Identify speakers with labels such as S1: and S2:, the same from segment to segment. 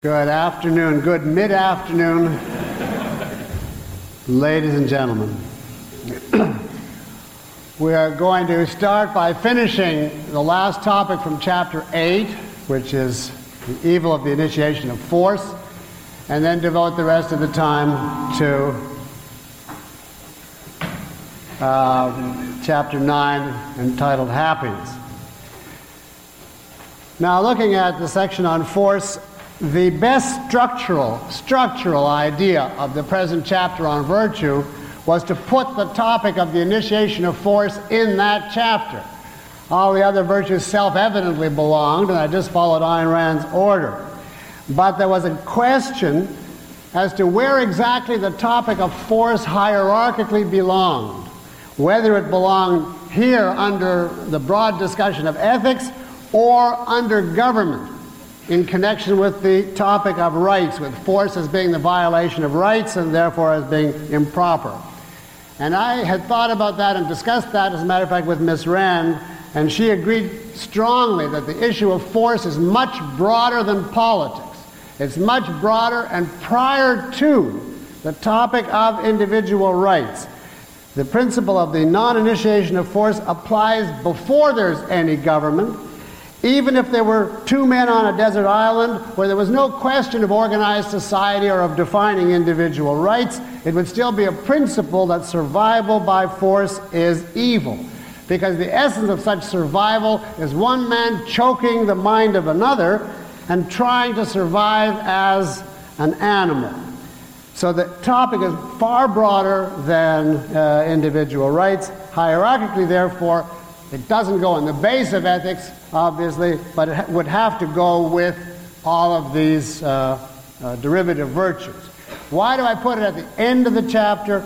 S1: Good afternoon, good mid-afternoon, ladies and gentlemen. We are going to start by finishing the last topic from chapter 8, which is the evil of the initiation of force, and then devote the rest of the time to chapter 9, entitled Happiness. Now, looking at the section on force, the best structural idea of the present chapter on virtue was to put the topic of the initiation of force in that chapter. All the other virtues self-evidently belonged, and I just followed Ayn Rand's order. But there was a question as to where exactly the topic of force hierarchically belonged, whether it belonged here under the broad discussion of ethics or under government, in connection with the topic of rights, with force as being the violation of rights and therefore as being improper. And I had thought about that and discussed that, as a matter of fact, with Miss Rand, and she agreed strongly that the issue of force is much broader than politics. It's much broader, and prior to the topic of individual rights, the principle of the non-initiation of force applies before there's any government. Even if there were two men on a desert island where there was no question of organized society or of defining individual rights, it would still be a principle that survival by force is evil. Because the essence of such survival is one man choking the mind of another and trying to survive as an animal. So the topic is far broader than individual rights. Hierarchically, therefore, it doesn't go in the base of ethics, obviously, but it would have to go with all of these derivative virtues. Why do I put it at the end of the chapter?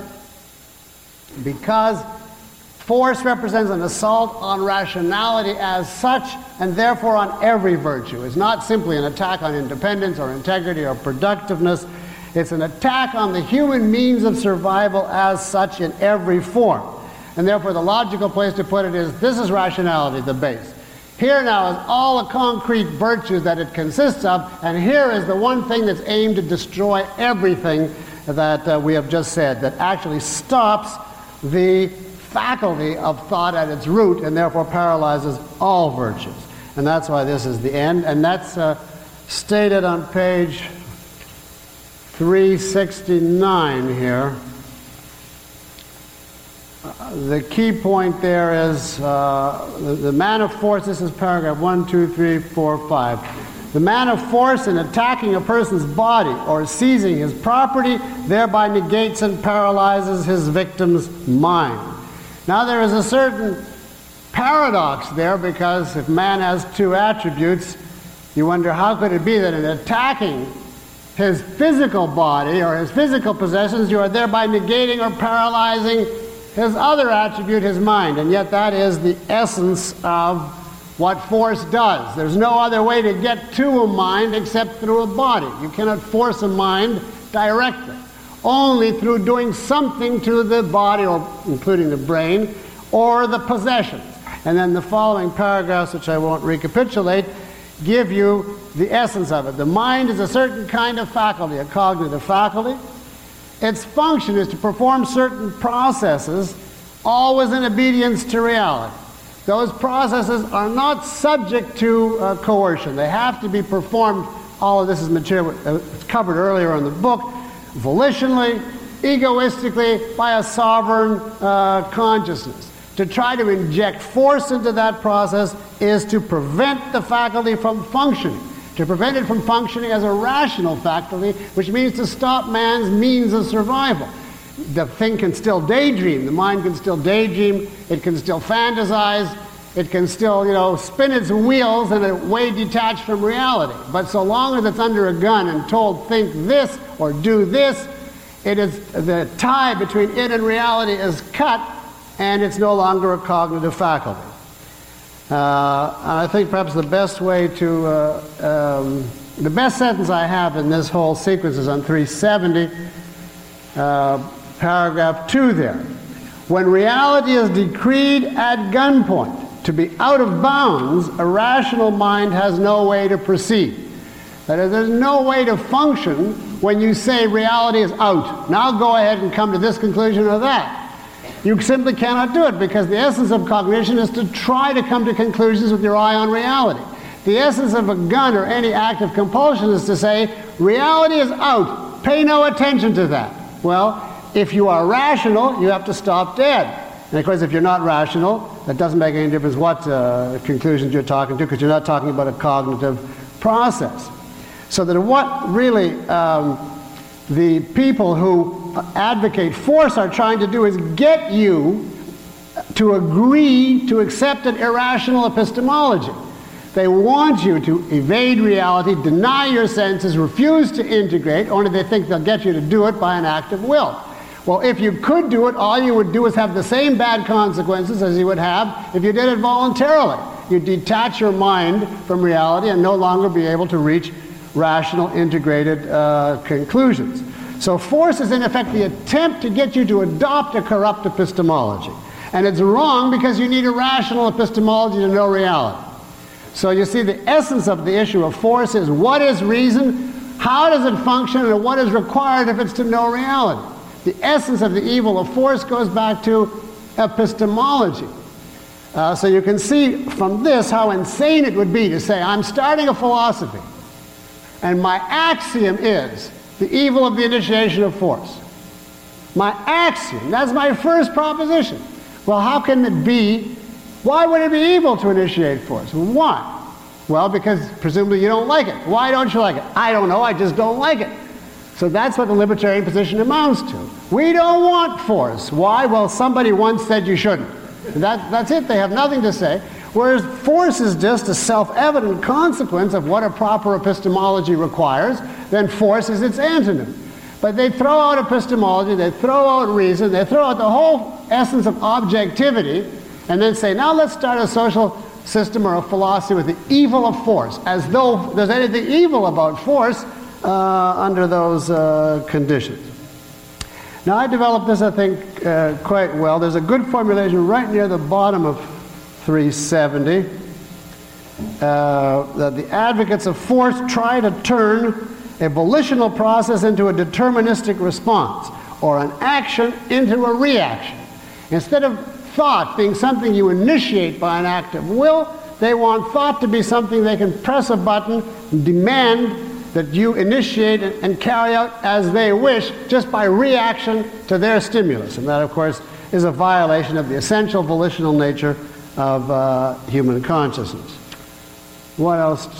S1: Because force represents an assault on rationality as such, and therefore on every virtue. It's not simply an attack on independence or integrity or productiveness. It's an attack on the human means of survival as such in every form. And therefore the logical place to put it is, this is rationality, the base. Here now is all the concrete virtues that it consists of, and here is the one thing that's aimed to destroy everything that we have just said, that actually stops the faculty of thought at its root and therefore paralyzes all virtues. And that's why this is the end, and that's stated on page 369 here. The key point there is the man of force. This is paragraph 1, 2, 3, 4, 5. The man of force in attacking a person's body or seizing his property thereby negates and paralyzes his victim's mind. Now there is a certain paradox there, because if man has two attributes, you wonder how could it be that in attacking his physical body or his physical possessions you are thereby negating or paralyzing his other attribute, his mind. And yet that is the essence of what force does. There's no other way to get to a mind except through a body. You cannot force a mind directly. Only through doing something to the body, or including the brain, or the possessions. And then the following paragraphs, which I won't recapitulate, give you the essence of it. The mind is a certain kind of faculty, a cognitive faculty. Its function is to perform certain processes, always in obedience to reality. Those processes are not subject to coercion. They have to be performed. All of this is material covered earlier in the book, volitionally, egoistically, by a sovereign consciousness. To try to inject force into that process is to prevent the faculty from functioning. To prevent it from functioning as a rational faculty, which means to stop man's means of survival. The thing can still daydream. The mind can still daydream. It can still fantasize. It can still, spin its wheels in a way detached from reality. But so long as it's under a gun and told, think this or do this, it is the tie between it and reality is cut, and it's no longer a cognitive faculty. I think perhaps the best way to, the best sentence I have in this whole sequence is on 370, paragraph 2 there. When reality is decreed at gunpoint to be out of bounds, a rational mind has no way to proceed. That is, there's no way to function when you say reality is out. Now go ahead and come to this conclusion or that. You simply cannot do it, because the essence of cognition is to try to come to conclusions with your eye on reality. The essence of a gun or any act of compulsion is to say, reality is out. Pay no attention to that. Well, if you are rational, you have to stop dead. And of course, if you're not rational, that doesn't make any difference what conclusions you're talking to, because you're not talking about a cognitive process. So that what really the people who advocate force are trying to do is get you to agree to accept an irrational epistemology. They want you to evade reality, deny your senses, refuse to integrate, only they think they'll get you to do it by an act of will. Well, if you could do it, all you would do is have the same bad consequences as you would have if you did it voluntarily. You'd detach your mind from reality and no longer be able to reach rational, integrated conclusions. So force is in effect the attempt to get you to adopt a corrupt epistemology. And it's wrong, because you need a rational epistemology to know reality. So you see, the essence of the issue of force is, what is reason, how does it function, and what is required if it's to know reality. The essence of the evil of force goes back to epistemology. So you can see from this how insane it would be to say, I'm starting a philosophy, and my axiom is the evil of the initiation of force. My axiom, that's my first proposition. Well, how can it be, why would it be evil to initiate force? Why? Well, because presumably you don't like it. Why don't you like it? I don't know, I just don't like it. So that's what the libertarian position amounts to. We don't want force. Why? Well, somebody once said you shouldn't. That's it, they have nothing to say. Whereas force is just a self-evident consequence of what a proper epistemology requires, then force is its antonym. But they throw out epistemology, they throw out reason, they throw out the whole essence of objectivity, and then say, now let's start a social system or a philosophy with the evil of force, as though there's anything evil about force under those conditions. Now, I developed this, I think, quite well. There's a good formulation right near the bottom of 370, that the advocates of force try to turn a volitional process into a deterministic response, or an action into a reaction. Instead of thought being something you initiate by an act of will, they want thought to be something they can press a button and demand that you initiate and carry out as they wish, just by reaction to their stimulus. And that, of course, is a violation of the essential volitional nature of human consciousness. What else?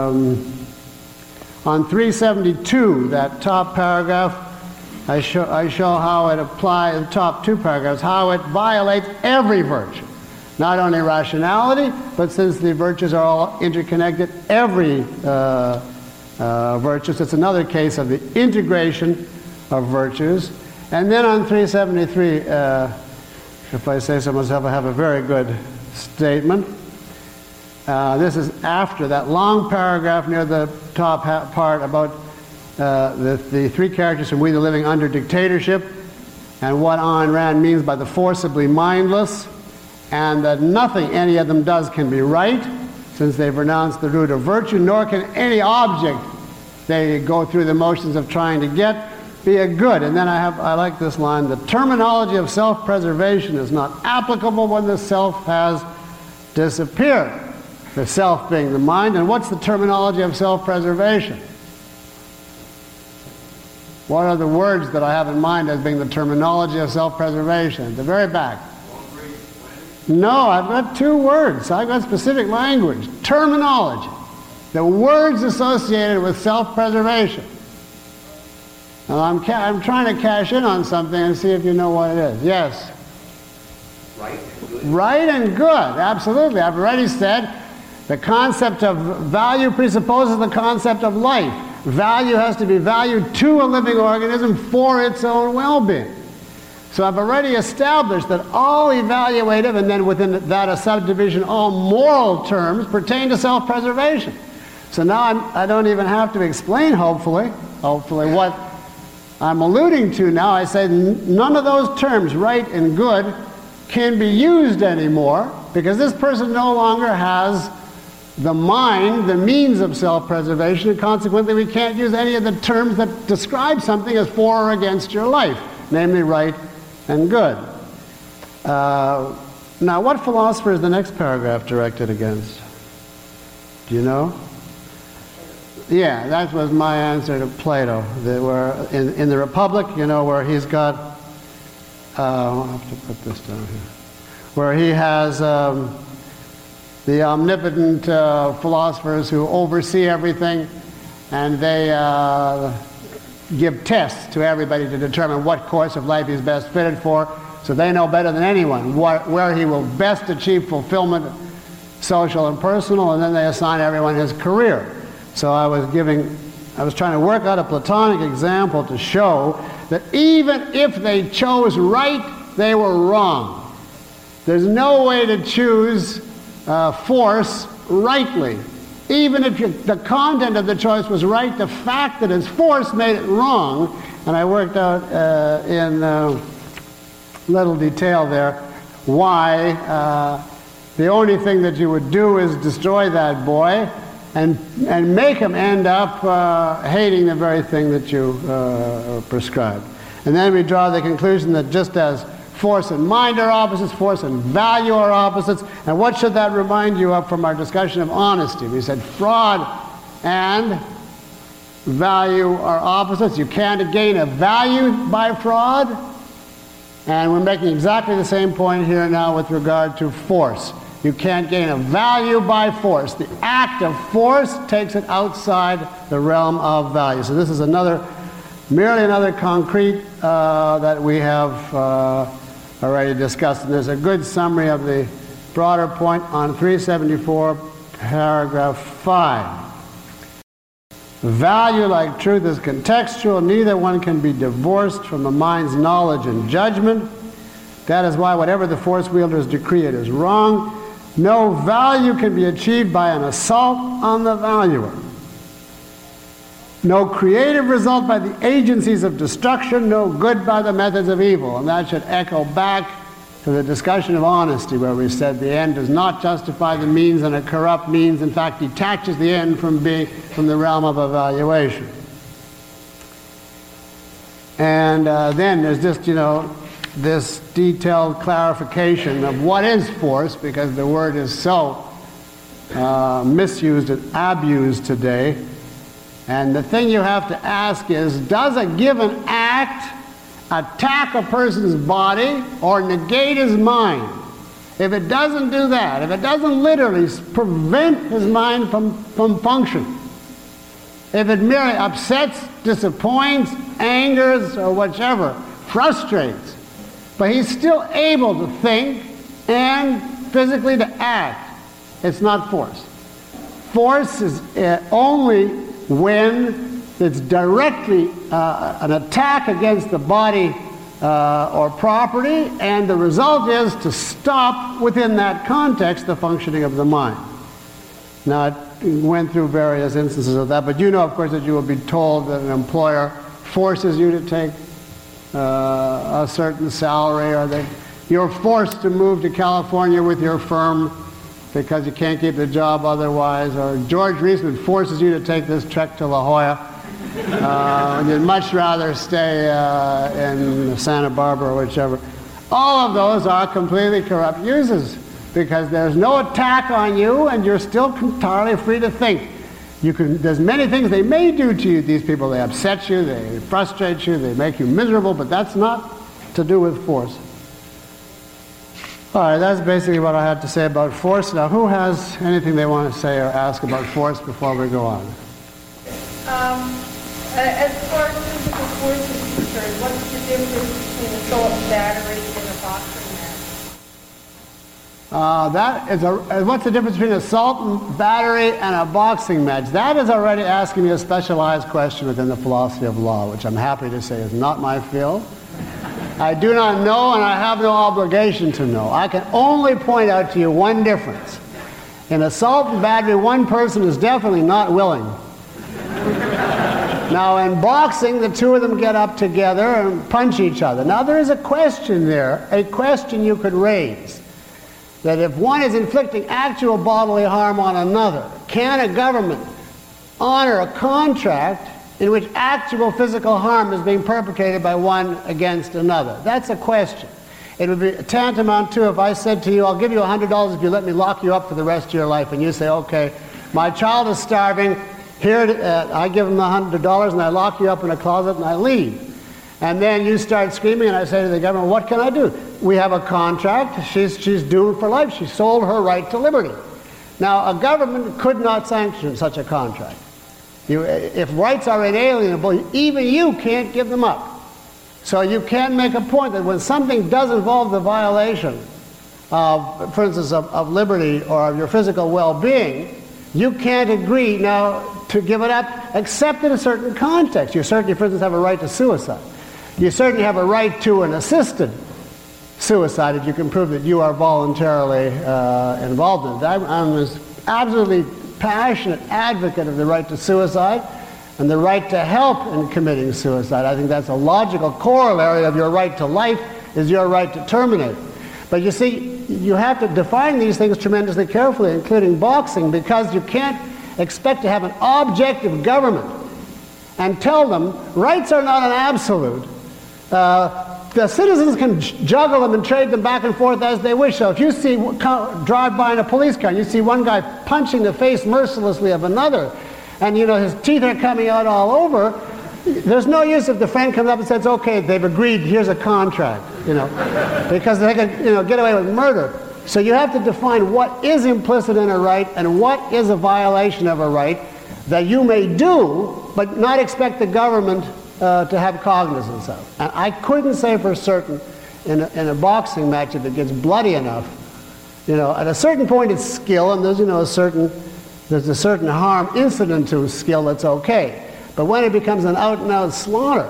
S1: On 372, that top paragraph, I show how it applies, the top two paragraphs, how it violates every virtue. Not only rationality, but since the virtues are all interconnected, every virtue. So it's another case of the integration of virtues. And then on 373, if I say so myself, I have a very good statement. This is after that long paragraph near the top part about the three characters from We the Living Under Dictatorship, and what Ayn Rand means by the forcibly mindless, and that nothing any of them does can be right, since they've renounced the root of virtue, nor can any object they go through the motions of trying to get be a good. And then I like this line, the terminology of self-preservation is not applicable when the self has disappeared. The self being the mind. And what's the terminology of self-preservation? What are the words that I have in mind as being the terminology of self-preservation? At the very back. No, I've got two words. I've got specific language. Terminology. The words associated with self-preservation. Now I'm trying to cash in on something and see if you know what it is. Yes?
S2: Right and good.
S1: Right and good, absolutely. I've already said the concept of value presupposes the concept of life. Value has to be valued to a living organism for its own well-being. So I've already established that all evaluative, and then within that a subdivision, all moral terms pertain to self-preservation. So now I don't even have to explain, hopefully what I'm alluding to now. I say none of those terms, right and good, can be used anymore, because this person no longer has the mind, the means of self-preservation, and consequently we can't use any of the terms that describe something as for or against your life, namely right and good. Now, what philosopher is the next paragraph directed against? Do you know? Yeah, that was my answer to Plato. Where in the Republic, you know, where he's got, I'll have to put this down here, where he has the omnipotent philosophers who oversee everything, and they give tests to everybody to determine what course of life he's best fitted for, so they know better than anyone where he will best achieve fulfillment, social and personal, and then they assign everyone his career. So I was trying to work out a Platonic example to show that even if they chose right, they were wrong. There's no way to choose force rightly. Even if the content of the choice was right, the fact that it's force made it wrong. And I worked out in little detail there why the only thing that you would do is destroy that boy and make him end up hating the very thing that you prescribed. And then we draw the conclusion that just as force and mind are opposites, force and value are opposites. And what should that remind you of from our discussion of honesty? We said fraud and value are opposites. You can't gain a value by fraud. And we're making exactly the same point here now with regard to force. You can't gain a value by force. The act of force takes it outside the realm of value. So this is merely another concrete that we have already discussed. And there's a good summary of the broader point on 374, paragraph 5. Value, like truth, is contextual. Neither one can be divorced from the mind's knowledge and judgment. That is why whatever the force wielders decree, it is wrong. No value can be achieved by an assault on the valuer. No creative result by the agencies of destruction, no good by the methods of evil. And that should echo back to the discussion of honesty, where we said the end does not justify the means, and a corrupt means, in fact, detaches the end from the realm of evaluation. And then there's just, this detailed clarification of what is force, because the word is so misused and abused today. And the thing you have to ask is, does a given act attack a person's body or negate his mind? If it doesn't do that, if it doesn't literally prevent his mind from function, if it merely upsets, disappoints, angers, or whichever, frustrates, but he's still able to think and physically to act, it's not force. Force is only when it's directly an attack against the body or property, and the result is to stop within that context the functioning of the mind. Now, it went through various instances of that, but you know, of course, that you will be told that an employer forces you to take a certain salary, or that you're forced to move to California with your firm because you can't keep the job otherwise, or George Reisman forces you to take this trek to La Jolla. You'd much rather stay in Santa Barbara or whichever. All of those are completely corrupt uses, because there's no attack on you and you're still entirely free to think. There's many things they may do to you, these people. They upset you, they frustrate you, they make you miserable, but that's not to do with force. All right, that's basically what I had to say about force. Now, who has anything they want to say or ask about force before we go on?
S3: As far as physical force is concerned, what's the difference between assault and battery and a boxing match?
S1: What's the difference between assault and battery and a boxing match? That is already asking me a specialized question within the philosophy of law, which I'm happy to say is not my field. I do not know, and I have no obligation to know. I can only point out to you one difference. In assault and battery, one person is definitely not willing. Now, in boxing, the two of them get up together and punch each other. Now, there is a question there, a question you could raise. that if one is inflicting actual bodily harm on another, can a government honor a contract in which actual physical harm is being perpetrated by one against another? That's a question. It would be tantamount to if I said to you, I'll give you $100 if you let me lock you up for the rest of your life, and you say, okay, my child is starving, here I give him $100 and I lock you up in a closet and I leave. And then you start screaming and I say to the government, what can I do? We have a contract, she's doomed for life, she sold her right to liberty. Now, a government could not sanction such a contract. If rights are inalienable, even you can't give them up. So you can make a point that when something does involve the violation of, for instance, of liberty or of your physical well-being, you can't agree now to give it up, except in a certain context. You certainly, for instance, have a right to suicide. You certainly have a right to an assisted suicide if you can prove that you are voluntarily involved in it. I'm an absolutely passionate advocate of the right to suicide and the right to help in committing suicide. I think that's a logical corollary of your right to life is your right to terminate. But you see, you have to define these things tremendously carefully, including boxing, because you can't expect to have an objective government and tell them rights are not an absolute. The citizens can juggle them and trade them back and forth as they wish. So if you see drive by in a police car and you see one guy punching the face mercilessly of another, and you know his teeth are coming out all over, there's no use if the friend comes up and says, okay, they've agreed, here's a contract, you know, because they can, you know, get away with murder. So you have to define what is implicit in a right and what is a violation of a right that you may do, but not expect the government to have cognizance of. And I couldn't say for certain in a boxing match if it gets bloody enough. You know, at a certain point it's skill, and there's, you know, there's a certain harm incident to skill that's okay. But when it becomes an out-and-out slaughter,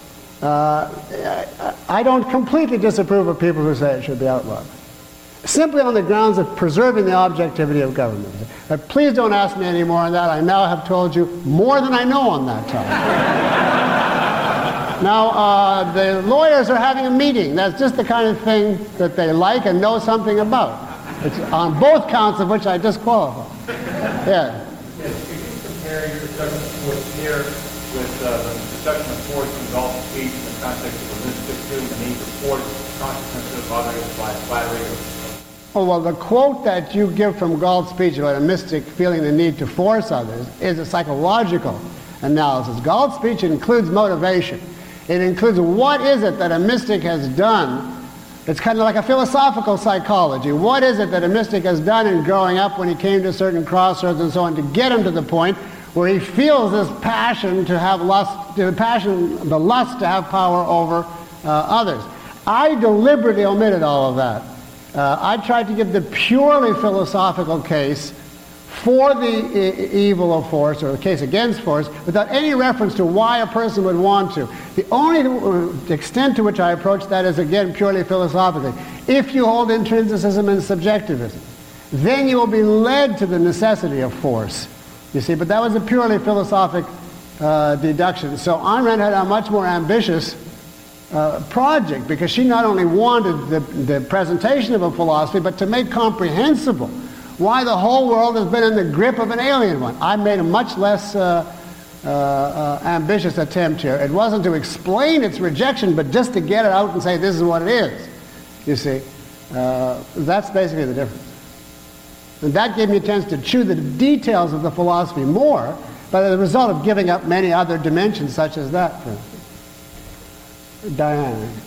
S1: I don't completely disapprove of people who say it should be outlawed. Simply on the grounds of preserving the objectivity of government. But please don't ask me any more on that. I now have told you more than I know on that topic. Now, the lawyers are having a meeting. That's just the kind of thing that they like and know something about. It's on both counts of which I disqualify. Yeah.
S2: Yes, could you compare your discussion of force here with the discussion of force in Galt's speech in the context of the mystic feeling the need to force consciousness of others by flattery or...
S1: Oh, well, the quote that you give from Galt's speech about a mystic feeling the need to force others is a psychological analysis. Galt's speech includes motivation. It includes what is it that a mystic has done. It's kind of like a philosophical psychology. What is it that a mystic has done in growing up when he came to certain crossroads and so on to get him to the point where he feels this passion to have lust, the lust to have power over others. I deliberately omitted all of that. I tried to give the purely philosophical case for the evil of force, or the case against force, without any reference to why a person would want to. The only extent to which I approach that is, again, purely philosophically. If you hold intrinsicism and subjectivism, then you will be led to the necessity of force, you see. But that was a purely philosophic deduction. So Ayn Rand had a much more ambitious project, because she not only wanted the presentation of a philosophy, but to make comprehensible why the whole world has been in the grip of an alien one. I made a much less ambitious attempt here. It wasn't to explain its rejection, but just to get it out and say this is what it is, you see. That's basically the difference. And that gave me a chance to chew the details of the philosophy more, but as a result of giving up many other dimensions such as that, for instance. Diane.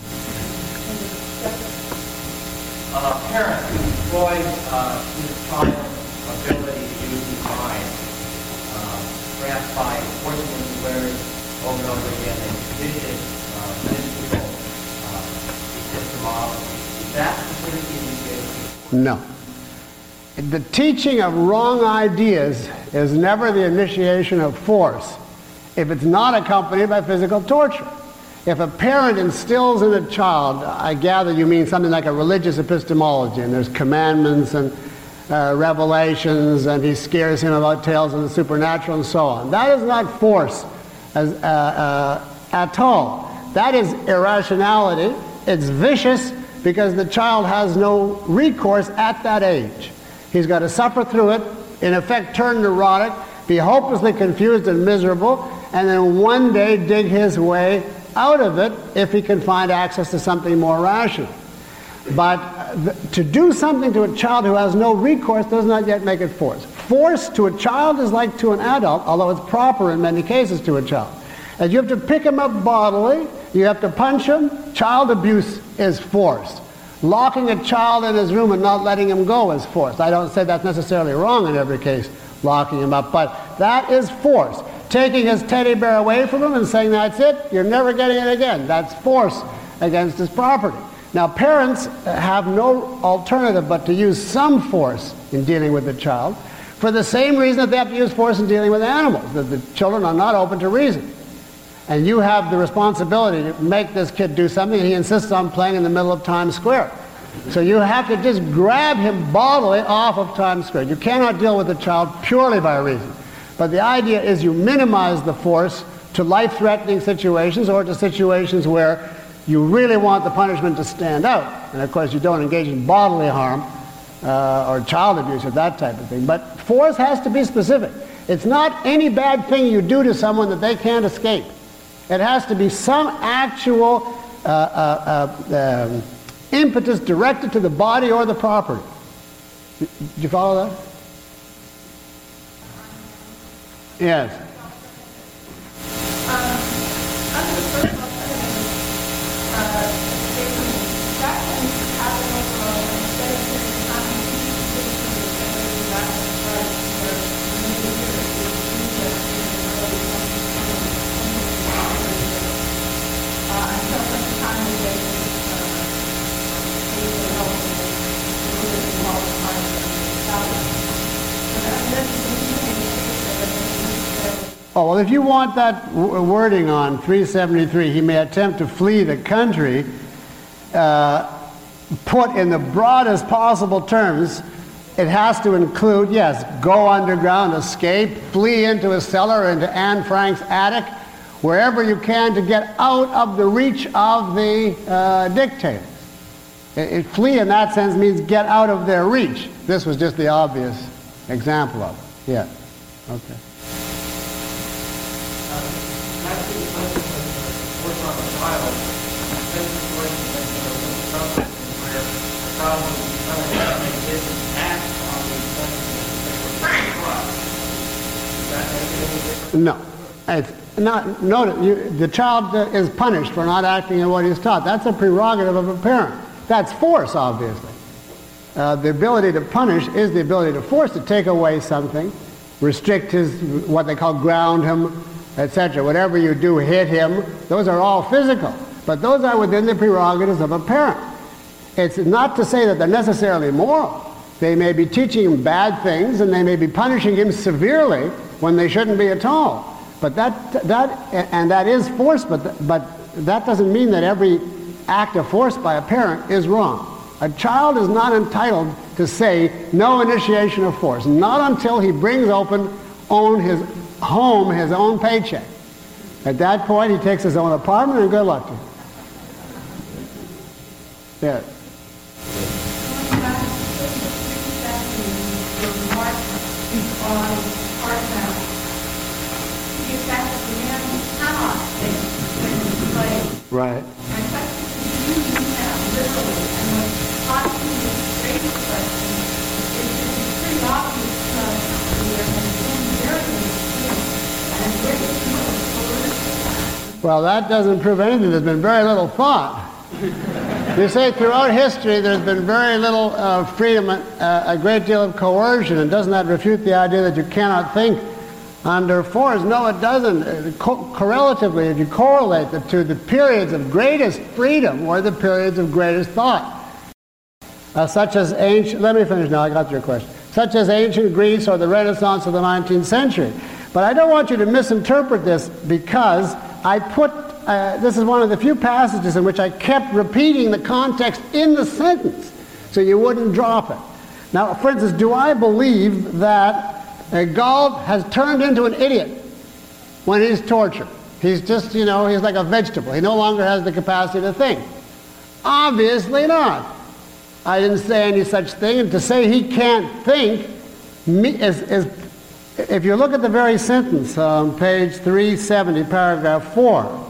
S2: Parents who destroy his child's ability to use his mind, perhaps by forcing him to learn over and over again a vicious, mystical epistemology. Is that the
S1: No. The teaching of wrong ideas is never the initiation of force if it's not accompanied by physical torture. If a parent instills in a child, I gather you mean something like a religious epistemology, and there's commandments and revelations, and he scares him about tales of the supernatural and so on. That is not force at all. That is irrationality. It's vicious, because the child has no recourse at that age. He's got to suffer through it, in effect turn neurotic, be hopelessly confused and miserable, and then one day dig his way out of it if he can find access to something more rational. But to do something to a child who has no recourse does not yet make it force. Force to a child is like to an adult, although it's proper in many cases to a child. And you have to pick him up bodily, you have to punch him. Child abuse is forced. Locking a child in his room and not letting him go is forced. I don't say that's necessarily wrong in every case, locking him up, but that is force. Taking his teddy bear away from him and saying, that's it, you're never getting it again. That's force against his property. Now, parents have no alternative but to use some force in dealing with the child for the same reason that they have to use force in dealing with animals, that the children are not open to reason. And you have the responsibility to make this kid do something, and he insists on playing in the middle of Times Square. So you have to just grab him bodily off of Times Square. You cannot deal with the child purely by reason. But the idea is you minimize the force to life-threatening situations or to situations where you really want the punishment to stand out. And of course you don't engage in bodily harm or child abuse or that type of thing. But force has to be specific. It's not any bad thing you do to someone that they can't escape. It has to be some actual impetus directed to the body or the property. Did you follow that? Yes.
S3: Under the first alternative, that can happen overall instead of sitting on until such time as they
S1: Oh, well, if you want that wording on 373, he may attempt to flee the country, put in the broadest possible terms, it has to include, yes, go underground, escape, flee into a cellar, into Anne Frank's attic, wherever you can to get out of the reach of the dictators. Flee in that sense means get out of their reach. This was just the obvious example of it. Yeah. Okay. No. It's not, the child is punished for not acting in what he's taught. That's a prerogative of a parent. That's force, obviously. The ability to punish is the ability to force, to take away something, restrict his, what they call ground him, etc. Whatever you do, hit him, those are all physical. But those are within the prerogatives of a parent. It's not to say that they're necessarily moral. They may be teaching him bad things, and they may be punishing him severely when they shouldn't be at all. But that is force, but that doesn't mean that every act of force by a parent is wrong. A child is not entitled to say no initiation of force, not until he brings own his home, his own paycheck. At that point, he takes his own apartment, and good luck to him. Yeah. Right. Well, that doesn't prove anything. There's been very little thought. You say throughout history there's been very little freedom, a great deal of coercion, and doesn't that refute the idea that you cannot think under force? No, it doesn't. Correlatively, if you correlate the two, the periods of greatest freedom were the periods of greatest thought. Such as ancient, let me finish now, I got your question. Such as ancient Greece or the Renaissance of the 19th century. But I don't want you to misinterpret this, because I put, this is one of the few passages in which I kept repeating the context in the sentence so you wouldn't drop it. Now, for instance, do I believe that Galt has turned into an idiot when he's tortured? He's just, he's like a vegetable. He no longer has the capacity to think. Obviously not. I didn't say any such thing, and to say he can't think is if you look at the very sentence on page 370, paragraph 4,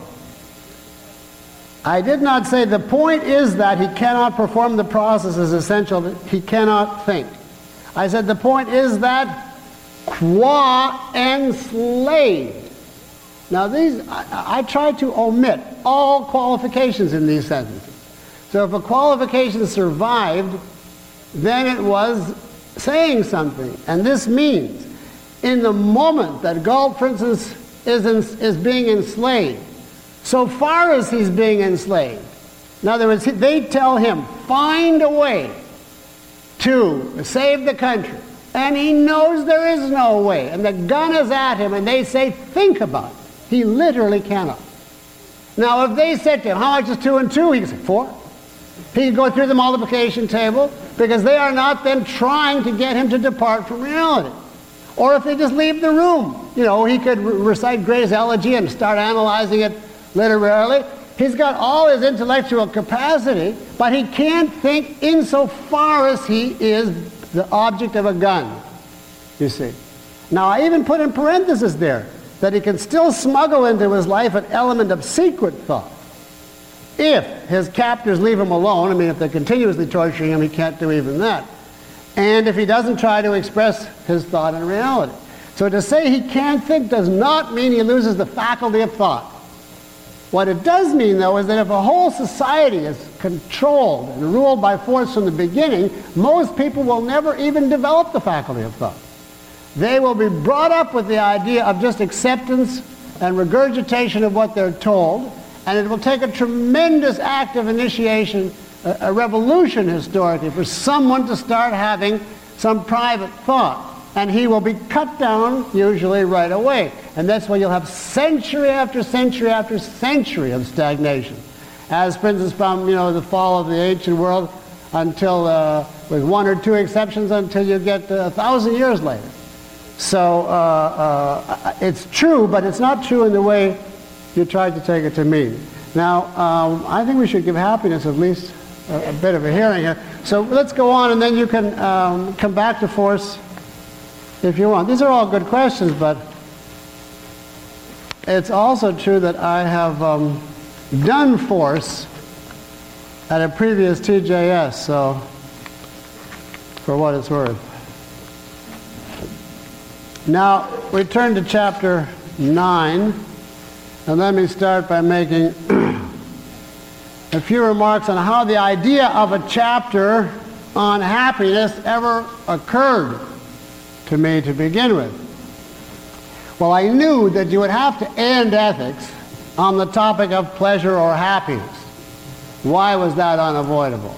S1: I did not say the point is that he cannot perform the processes essential, that he cannot think. I said the point is that qua enslaved. Now these, I tried to omit all qualifications in these sentences. So if a qualification survived, then it was saying something. And this means, in the moment that Galt, for instance, is being enslaved, so far as he's being enslaved, in other words, they tell him, find a way to save the country. And he knows there is no way. And the gun is at him, and they say, think about it. He literally cannot. Now, if they said to him, how much is 2 and 2? He could say, 4. He could go through the multiplication table, because they are not then trying to get him to depart from reality. Or if they just leave the room, you know, he could recite Gray's Elegy and start analyzing it literarily. He's got all his intellectual capacity, but he can't think insofar as he is the object of a gun, you see. Now, I even put in parentheses there that he can still smuggle into his life an element of secret thought. If his captors leave him alone, I mean, if they're continuously torturing him, he can't do even that. And if he doesn't try to express his thought in reality. So to say he can't think does not mean he loses the faculty of thought. What it does mean, though, is that if a whole society is controlled and ruled by force from the beginning, most people will never even develop the faculty of thought. They will be brought up with the idea of just acceptance and regurgitation of what they're told, and it will take a tremendous act of initiation, a revolution historically, for someone to start having some private thought. And he will be cut down, usually right away. And that's why you'll have century after century after century of stagnation. As, for instance, from the fall of the ancient world until, with 1 or 2 exceptions, until you get 1,000 years later. So it's true, but it's not true in the way you tried to take it to mean. Now, I think we should give Happiness at least a bit of a hearing here. So let's go on, and then you can come back to Force if you want. These are all good questions, but it's also true that I have done Force at a previous TJS, so for what it's worth. Now, we turn to chapter 9, and let me start by making a few remarks on how the idea of a chapter on happiness ever occurred to me to begin with. Well, I knew that you would have to end ethics on the topic of pleasure or happiness. Why was that unavoidable?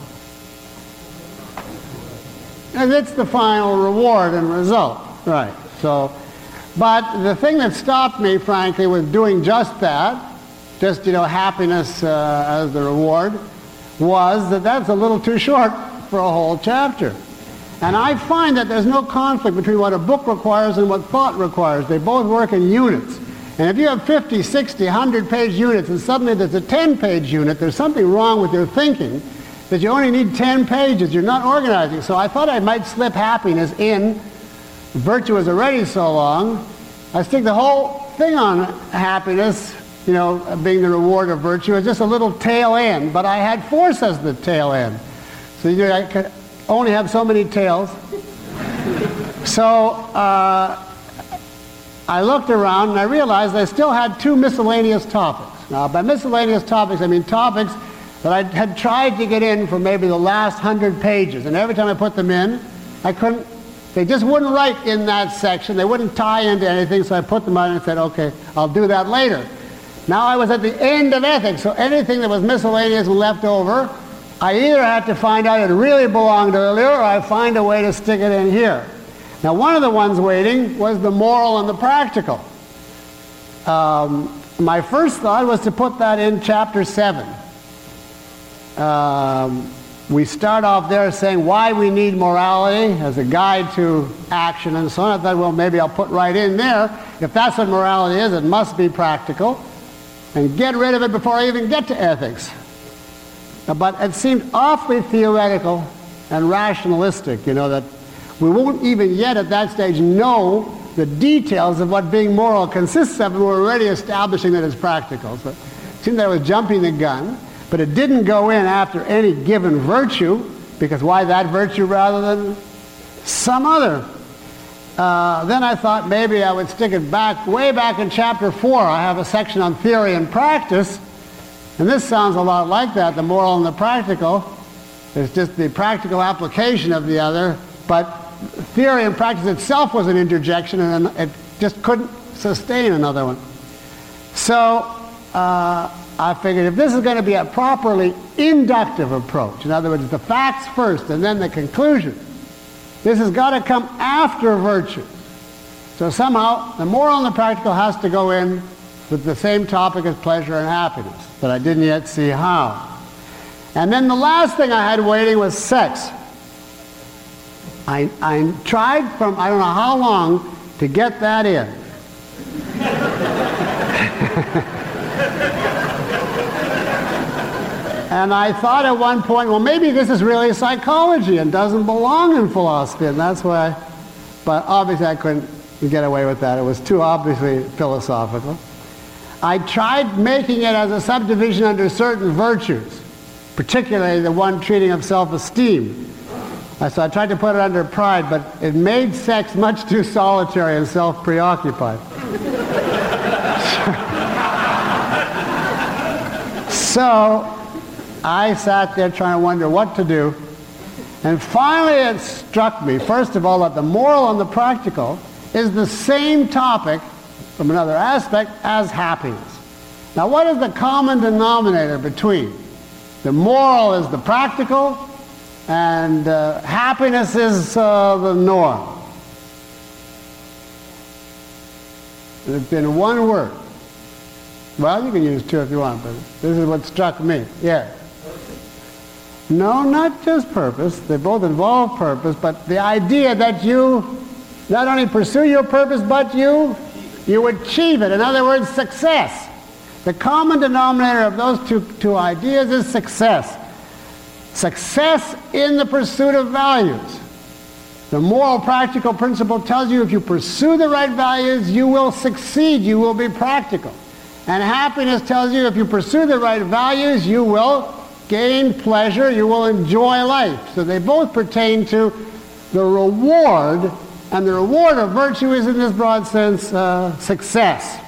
S1: And it's the final reward and result, right? So, but the thing that stopped me, frankly, with doing just that, just, happiness as the reward, was that that's a little too short for a whole chapter. And I find that there's no conflict between what a book requires and what thought requires. They both work in units. And if you have 50, 60, 100-page units and suddenly there's a 10-page unit, there's something wrong with your thinking, that you only need 10 pages. You're not organizing. So I thought I might slip happiness in. Virtue is already so long. I stick the whole thing on happiness, being the reward of virtue, as just a little tail end. But I had Force as the tail end. So I could only have so many tails. So I looked around and I realized I still had 2 miscellaneous topics. Now, by miscellaneous topics, I mean topics that I had tried to get in for maybe the last 100 pages. And every time I put them in, I couldn't. They just wouldn't write in that section. They wouldn't tie into anything, so I put them on and said, okay, I'll do that later. Now I was at the end of ethics, so anything that was miscellaneous and left over, I either had to find out it really belonged earlier, or I find a way to stick it in here. Now, one of the ones waiting was the moral and the practical. My first thought was to put that in chapter 7. We start off there saying why we need morality as a guide to action and so on. I thought, well, maybe I'll put right in there. If that's what morality is, it must be practical. And get rid of it before I even get to ethics. but it seemed awfully theoretical and rationalistic, that we won't even yet at that stage know the details of what being moral consists of, and we're already establishing that it's practical. So it seemed that I was jumping the gun, but it didn't go in after any given virtue, because why that virtue rather than some other? Then I thought maybe I would stick it way back in chapter 4. I have a section on theory and practice, and this sounds a lot like that, the moral and the practical. It's just the practical application of the other, but theory and practice itself was an interjection, and it just couldn't sustain another one. So I figured if this is going to be a properly inductive approach, in other words, the facts first and then the conclusion, this has got to come after virtue. So somehow the moral and the practical has to go in with the same topic as pleasure and happiness, but I didn't yet see how. And then the last thing I had waiting was sex. I tried from I don't know how long to get that in. And I thought at one point, well, maybe this is really psychology and doesn't belong in philosophy, and that's why. But obviously I couldn't get away with that. It was too obviously philosophical. I tried making it as a subdivision under certain virtues, particularly the one treating of self-esteem. So I tried to put it under pride, but it made sex much too solitary and self-preoccupied. So I sat there trying to wonder what to do, and finally it struck me, first of all, that the moral and the practical is the same topic from another aspect as happiness. Now, what is the common denominator between? The moral is the practical, and happiness is the norm. It's been one word. Well, you can use two if you want, but this is what struck me. Yeah. No, not just purpose. They both involve purpose, but the idea that you not only pursue your purpose, but you achieve it. In other words, success. The common denominator of those two ideas is success. Success in the pursuit of values. The moral practical principle tells you if you pursue the right values, you will succeed, you will be practical. And happiness tells you if you pursue the right values, you will gain pleasure, you will enjoy life. So they both pertain to the reward, and the reward of virtue is, in this broad sense, success.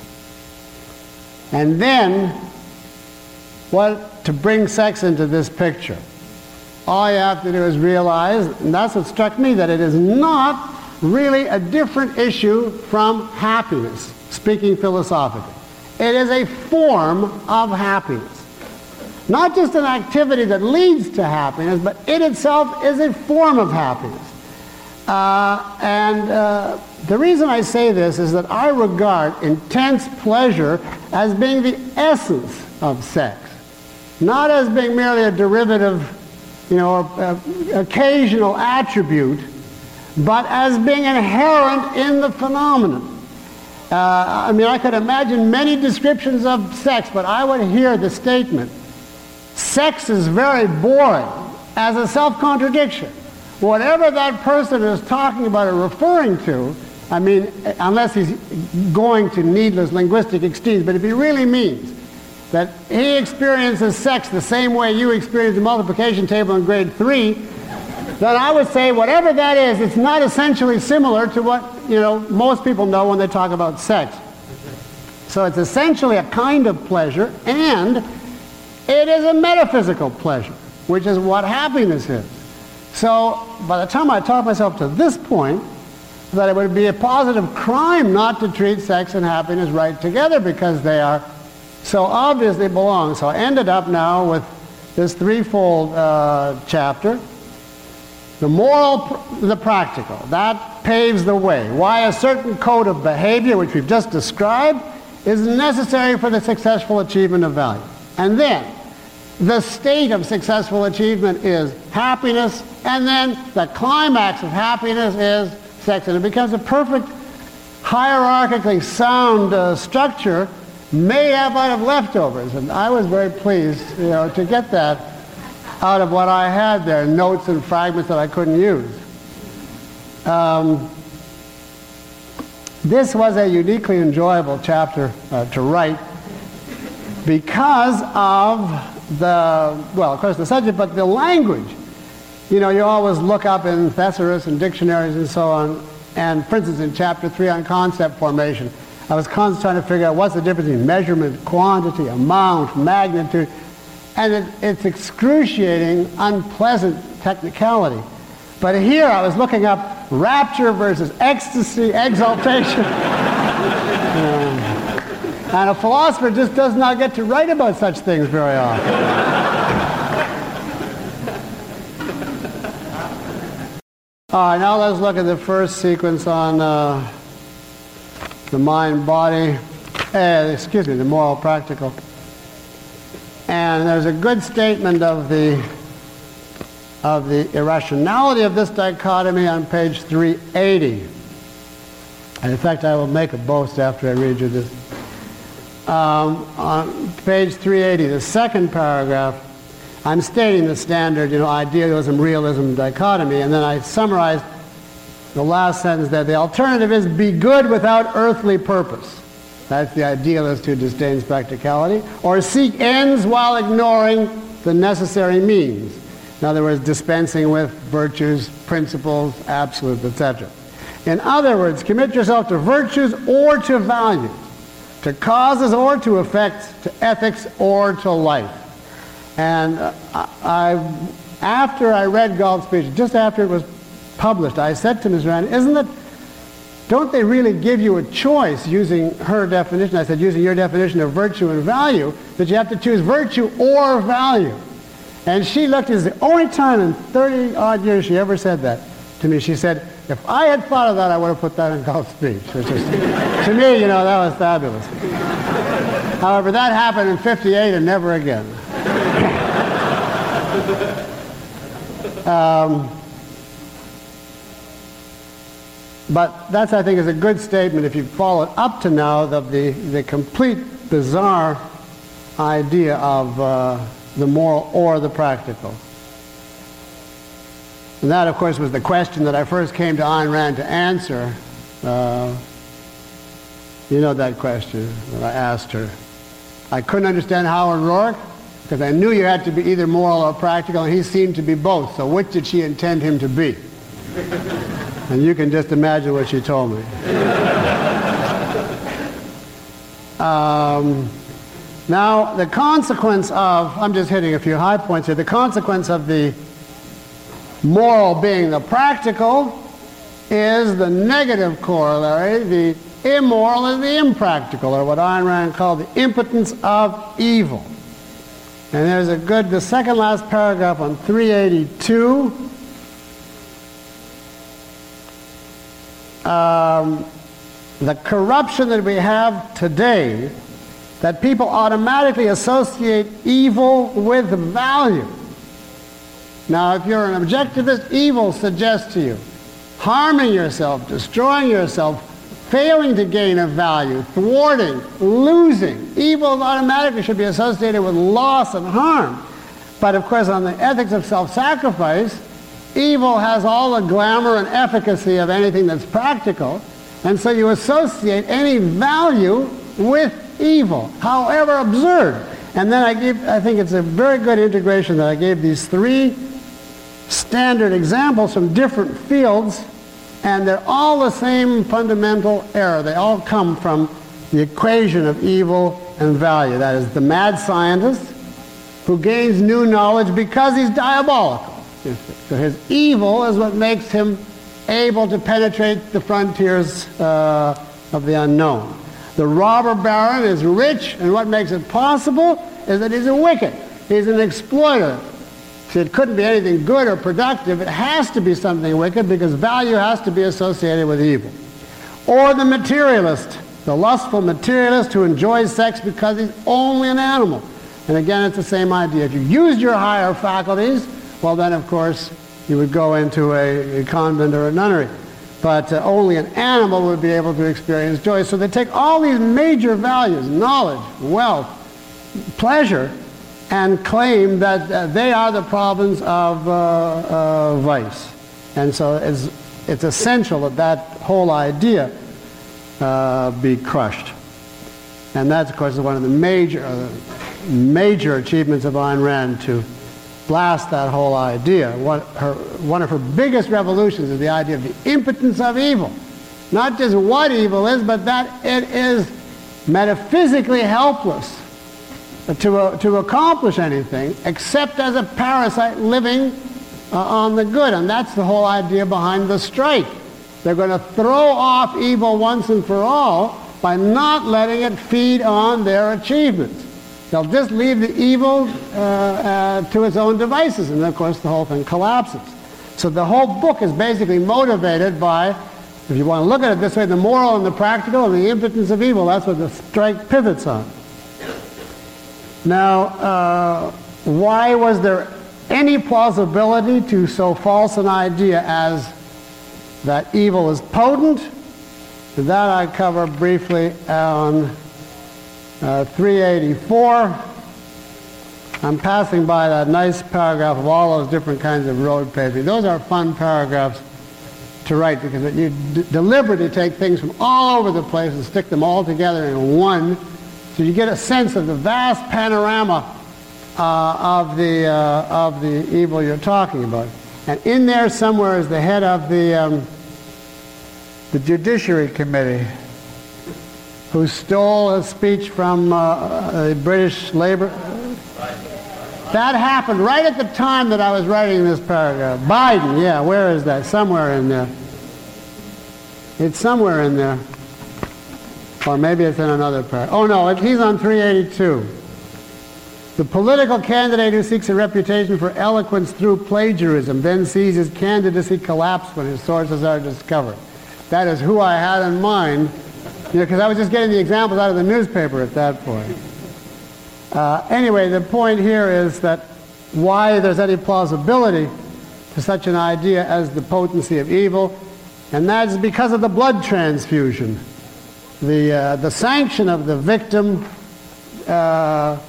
S1: And then, to bring sex into this picture? All you have to do is realize, and that's what struck me, that it is not really a different issue from happiness, speaking philosophically. It is a form of happiness. Not just an activity that leads to happiness, but it itself is a form of happiness. The reason I say this is that I regard intense pleasure as being the essence of sex, not as being merely a derivative, occasional attribute, but as being inherent in the phenomenon. I could imagine many descriptions of sex, but I would hear the statement, sex is very boring, as a self-contradiction. Whatever that person is talking about or referring to, unless he's going to needless linguistic extremes, but if he really means that he experiences sex the same way you experience the multiplication table in grade 3, then I would say whatever that is, it's not essentially similar to what most people know when they talk about sex. So it's essentially a kind of pleasure, and it is a metaphysical pleasure, which is what happiness is. So by the time I taught myself to this point, that it would be a positive crime not to treat sex and happiness right together because they are so obviously belong. So I ended up now with this threefold chapter. The moral, the practical, that paves the way. Why a certain code of behavior, which we've just described, is necessary for the successful achievement of value. And then, the state of successful achievement is happiness, and then the climax of happiness is sex. And it becomes a perfect, hierarchically sound structure made up out of leftovers. And I was very pleased, to get that out of what I had there, notes and fragments that I couldn't use. This was a uniquely enjoyable chapter to write because of of course the subject, but the language. You always look up in thesaurus and dictionaries and so on, and for instance in chapter 3 on concept formation, I was constantly trying to figure out what's the difference between measurement, quantity, amount, magnitude, and it's excruciating, unpleasant technicality. But here I was looking up rapture versus ecstasy, exaltation. And a philosopher just does not get to write about such things very often. All right, now let's look at the first sequence on the mind-body, the moral practical. And there's a good statement of the irrationality of this dichotomy on page 380. And in fact, I will make a boast after I read you this. On page 380, the second paragraph, I'm stating the standard, idealism, realism dichotomy, and then I summarized the last sentence there. The alternative is be good without earthly purpose. That's the idealist who disdains practicality. Or seek ends while ignoring the necessary means. In other words, dispensing with virtues, principles, absolutes, etc. In other words, commit yourself to virtues or to values, to causes or to effects, to ethics or to life. And after I read Galt's speech, just after it was published, I said to Ms. Rand, don't they really give you a choice using her definition? I said, using your definition of virtue and value, that you have to choose virtue or value. And she looked, as the only time in 30 odd years she ever said that to me. She said, if I had thought of that, I would have put that in Galt's speech. Which is, to me, that was fabulous. However, that happened in 58 and never again. But that's, I think, is a good statement if you follow it up to now of the complete bizarre idea of the moral or the practical. And that, of course, was the question that I first came to Ayn Rand to answer. That question that I asked her. I couldn't understand Howard Roark because I knew you had to be either moral or practical, and he seemed to be both. So which did she intend him to be? And you can just imagine what she told me. Now, the consequence of, I'm just hitting a few high points here, the consequence of the moral being the practical is the negative corollary. The immoral is the impractical, or what Ayn Rand called the impotence of evil. And there's the second last paragraph on 382. The corruption that we have today, that people automatically associate evil with value. Now, if you're an objectivist, evil suggests to you harming yourself, destroying yourself, failing to gain a value, thwarting, losing. Evil automatically should be associated with loss and harm. But of course, on the ethics of self-sacrifice, evil has all the glamour and efficacy of anything that's practical, and so you associate any value with evil, however absurd. And then I think it's a very good integration that I gave these three standard examples from different fields, and they're all the same fundamental error. They all come from the equation of evil and value. That is, the mad scientist who gains new knowledge because he's diabolical. So his evil is what makes him able to penetrate the frontiers of the unknown. The robber baron is rich, and what makes it possible is that he's a wicked. He's an exploiter. So it couldn't be anything good or productive. It has to be something wicked because value has to be associated with evil. Or the materialist, the lustful materialist who enjoys sex because he's only an animal. And again, it's the same idea. If you used your higher faculties, well then, of course, you would go into a convent or a nunnery. but only an animal would be able to experience joy. So they take all these major values, knowledge, wealth, pleasure, and claim that they are the problems of vice. And so it's essential that that whole idea be crushed. And that's, of course, one of the major achievements of Ayn Rand, to blast that whole idea. One of her biggest revolutions is the idea of the impotence of evil. Not just what evil is, but that it is metaphysically helpless to accomplish anything except as a parasite living on the good. And that's the whole idea behind the strike. They're going to throw off evil once and for all by not letting it feed on their achievements. They'll just leave the evil to its own devices, and of course the whole thing collapses. So the whole book is basically motivated by, if you want to look at it this way, the moral and the practical and the impotence of evil. That's what the strike pivots on. Now, why was there any plausibility to so false an idea as that evil is potent? That I cover briefly on 384. I'm passing by that nice paragraph of all those different kinds of road paving. Those are fun paragraphs to write, because you deliberately take things from all over the place and stick them all together in one, so you get a sense of the vast panorama of the evil you're talking about. And in there somewhere is the head of the Judiciary Committee, who stole a speech from the British Labour. That happened right at the time that I was writing this paragraph. Biden, yeah, where is that? Somewhere in there. It's somewhere in there. Or maybe it's in another paragraph. Oh no, he's on 382. The political candidate who seeks a reputation for eloquence through plagiarism then sees his candidacy collapse when his sources are discovered. That is who I had in mind, because I was just getting the examples out of the newspaper at that point. Anyway, the point here is that why there's any plausibility to such an idea as the potency of evil, and that's because of the blood transfusion. The sanction of the victim, the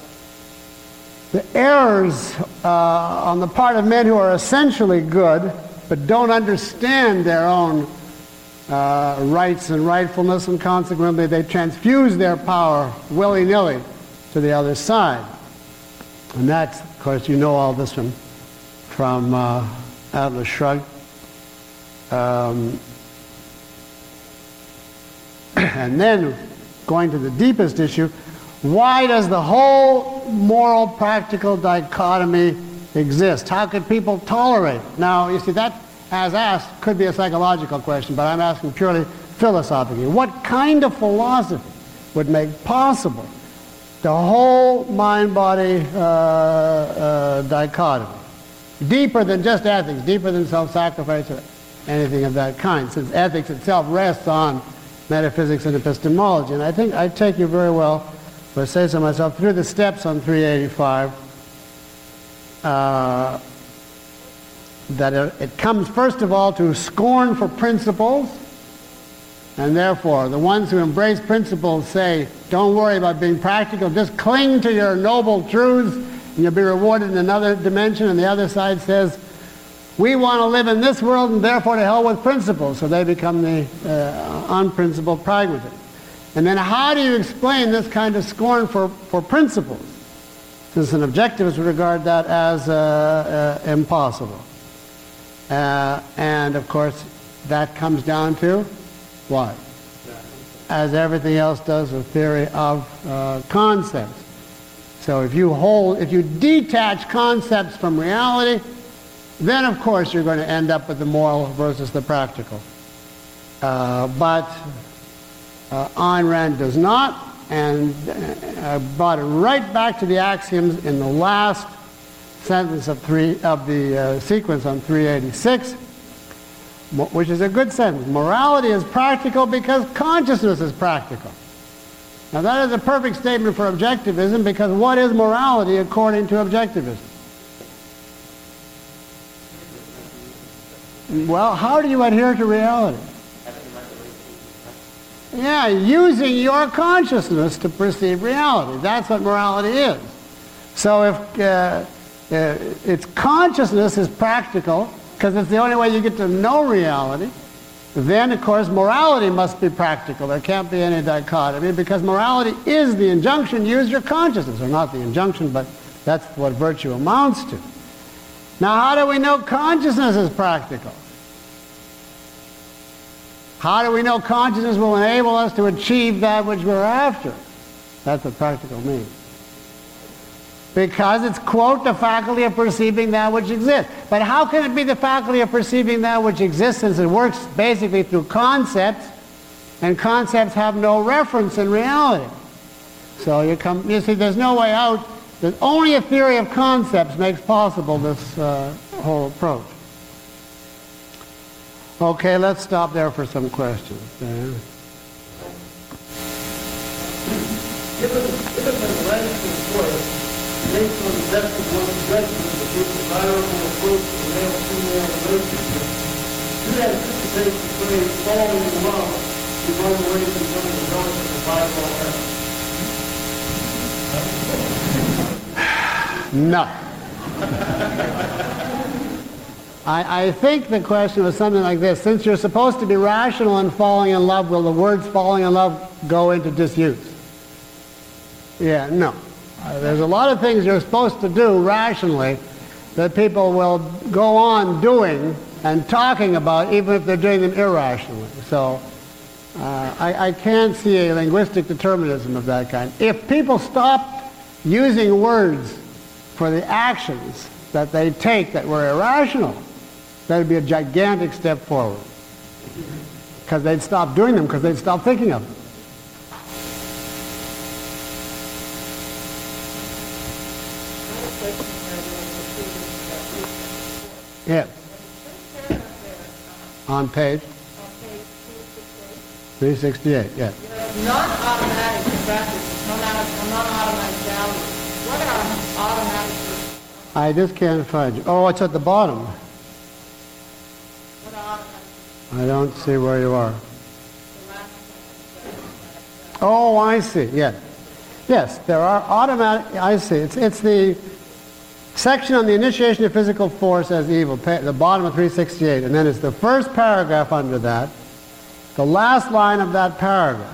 S1: errors on the part of men who are essentially good but don't understand their own rights and rightfulness, and consequently they transfuse their power willy-nilly to the other side. And that's, of course, you know all this from Atlas Shrugged. And then, going to the deepest issue, why does the whole moral practical dichotomy exist? How could people tolerate it? Now, you see, that, as asked, could be a psychological question, but I'm asking purely philosophically. What kind of philosophy would make possible the whole mind-body dichotomy? Deeper than just ethics, deeper than self-sacrifice or anything of that kind, since ethics itself rests on metaphysics and epistemology. And I think I take you very well, if I say so myself, through the steps on 385. That it comes first of all to scorn for principles, and therefore the ones who embrace principles say, don't worry about being practical, just cling to your noble truths and you'll be rewarded in another dimension. And the other side says, we want to live in this world and therefore to hell with principles. So they become the unprincipled pragmatists. And then how do you explain this kind of scorn for principles, since an objectivist would regard that as impossible? And of course, that comes down to what? As everything else does, a theory of concepts. So if you detach concepts from reality, then of course you're going to end up with the moral versus the practical. But Ayn Rand does not, and I brought it right back to the axioms in the last sentence of the sequence on 386, which is a good sentence. Morality is practical because consciousness is practical. Now that is a perfect statement for objectivism, because what is morality according to objectivism? Well, how do you adhere to reality? Yeah, using your consciousness to perceive reality. That's what morality is. So if its consciousness is practical, because it's the only way you get to know reality, then, of course, morality must be practical. There can't be any dichotomy, because morality is the injunction, use your consciousness. Or not the injunction, but that's what virtue amounts to. Now, how do we know consciousness is practical? How do we know consciousness will enable us to achieve that which we're after? That's what practical means. Because it's, quote, the faculty of perceiving that which exists. But how can it be the faculty of perceiving that which exists, since it works basically through concepts, and concepts have no reference in reality? So you see, there's no way out. There's only a theory of concepts makes possible this whole approach. Okay, let's stop there for some questions.
S4: Given the rational choice, based on the depth of one's judgment of the desirable approach to male-female relationship, do you anticipate the phrase falling in love to run away from becoming a relative of Bible earth?
S1: No. I think the question was something like this. Since you're supposed to be rational in falling in love, will the words falling in love go into disuse? Yeah, no. There's a lot of things you're supposed to do rationally that people will go on doing and talking about, even if they're doing them irrationally. So I can't see a linguistic determinism of that kind. If people stopped using words for the actions that they take that were irrational, that would be a gigantic step forward. Because they'd stop doing them, because they'd stop thinking of them. Yes. On page 368, yes.
S3: Non-automatic factors, non-automatic values. What are automatic?
S1: I just can't find you. Oh, it's at the bottom.
S3: What are automatic?
S1: I don't see where you are. Oh, I see. Yes. Yes, there are automatic. I see. It's the section on the initiation of physical force as evil, the bottom of 368, and then it's the first paragraph under that, the last line of that paragraph.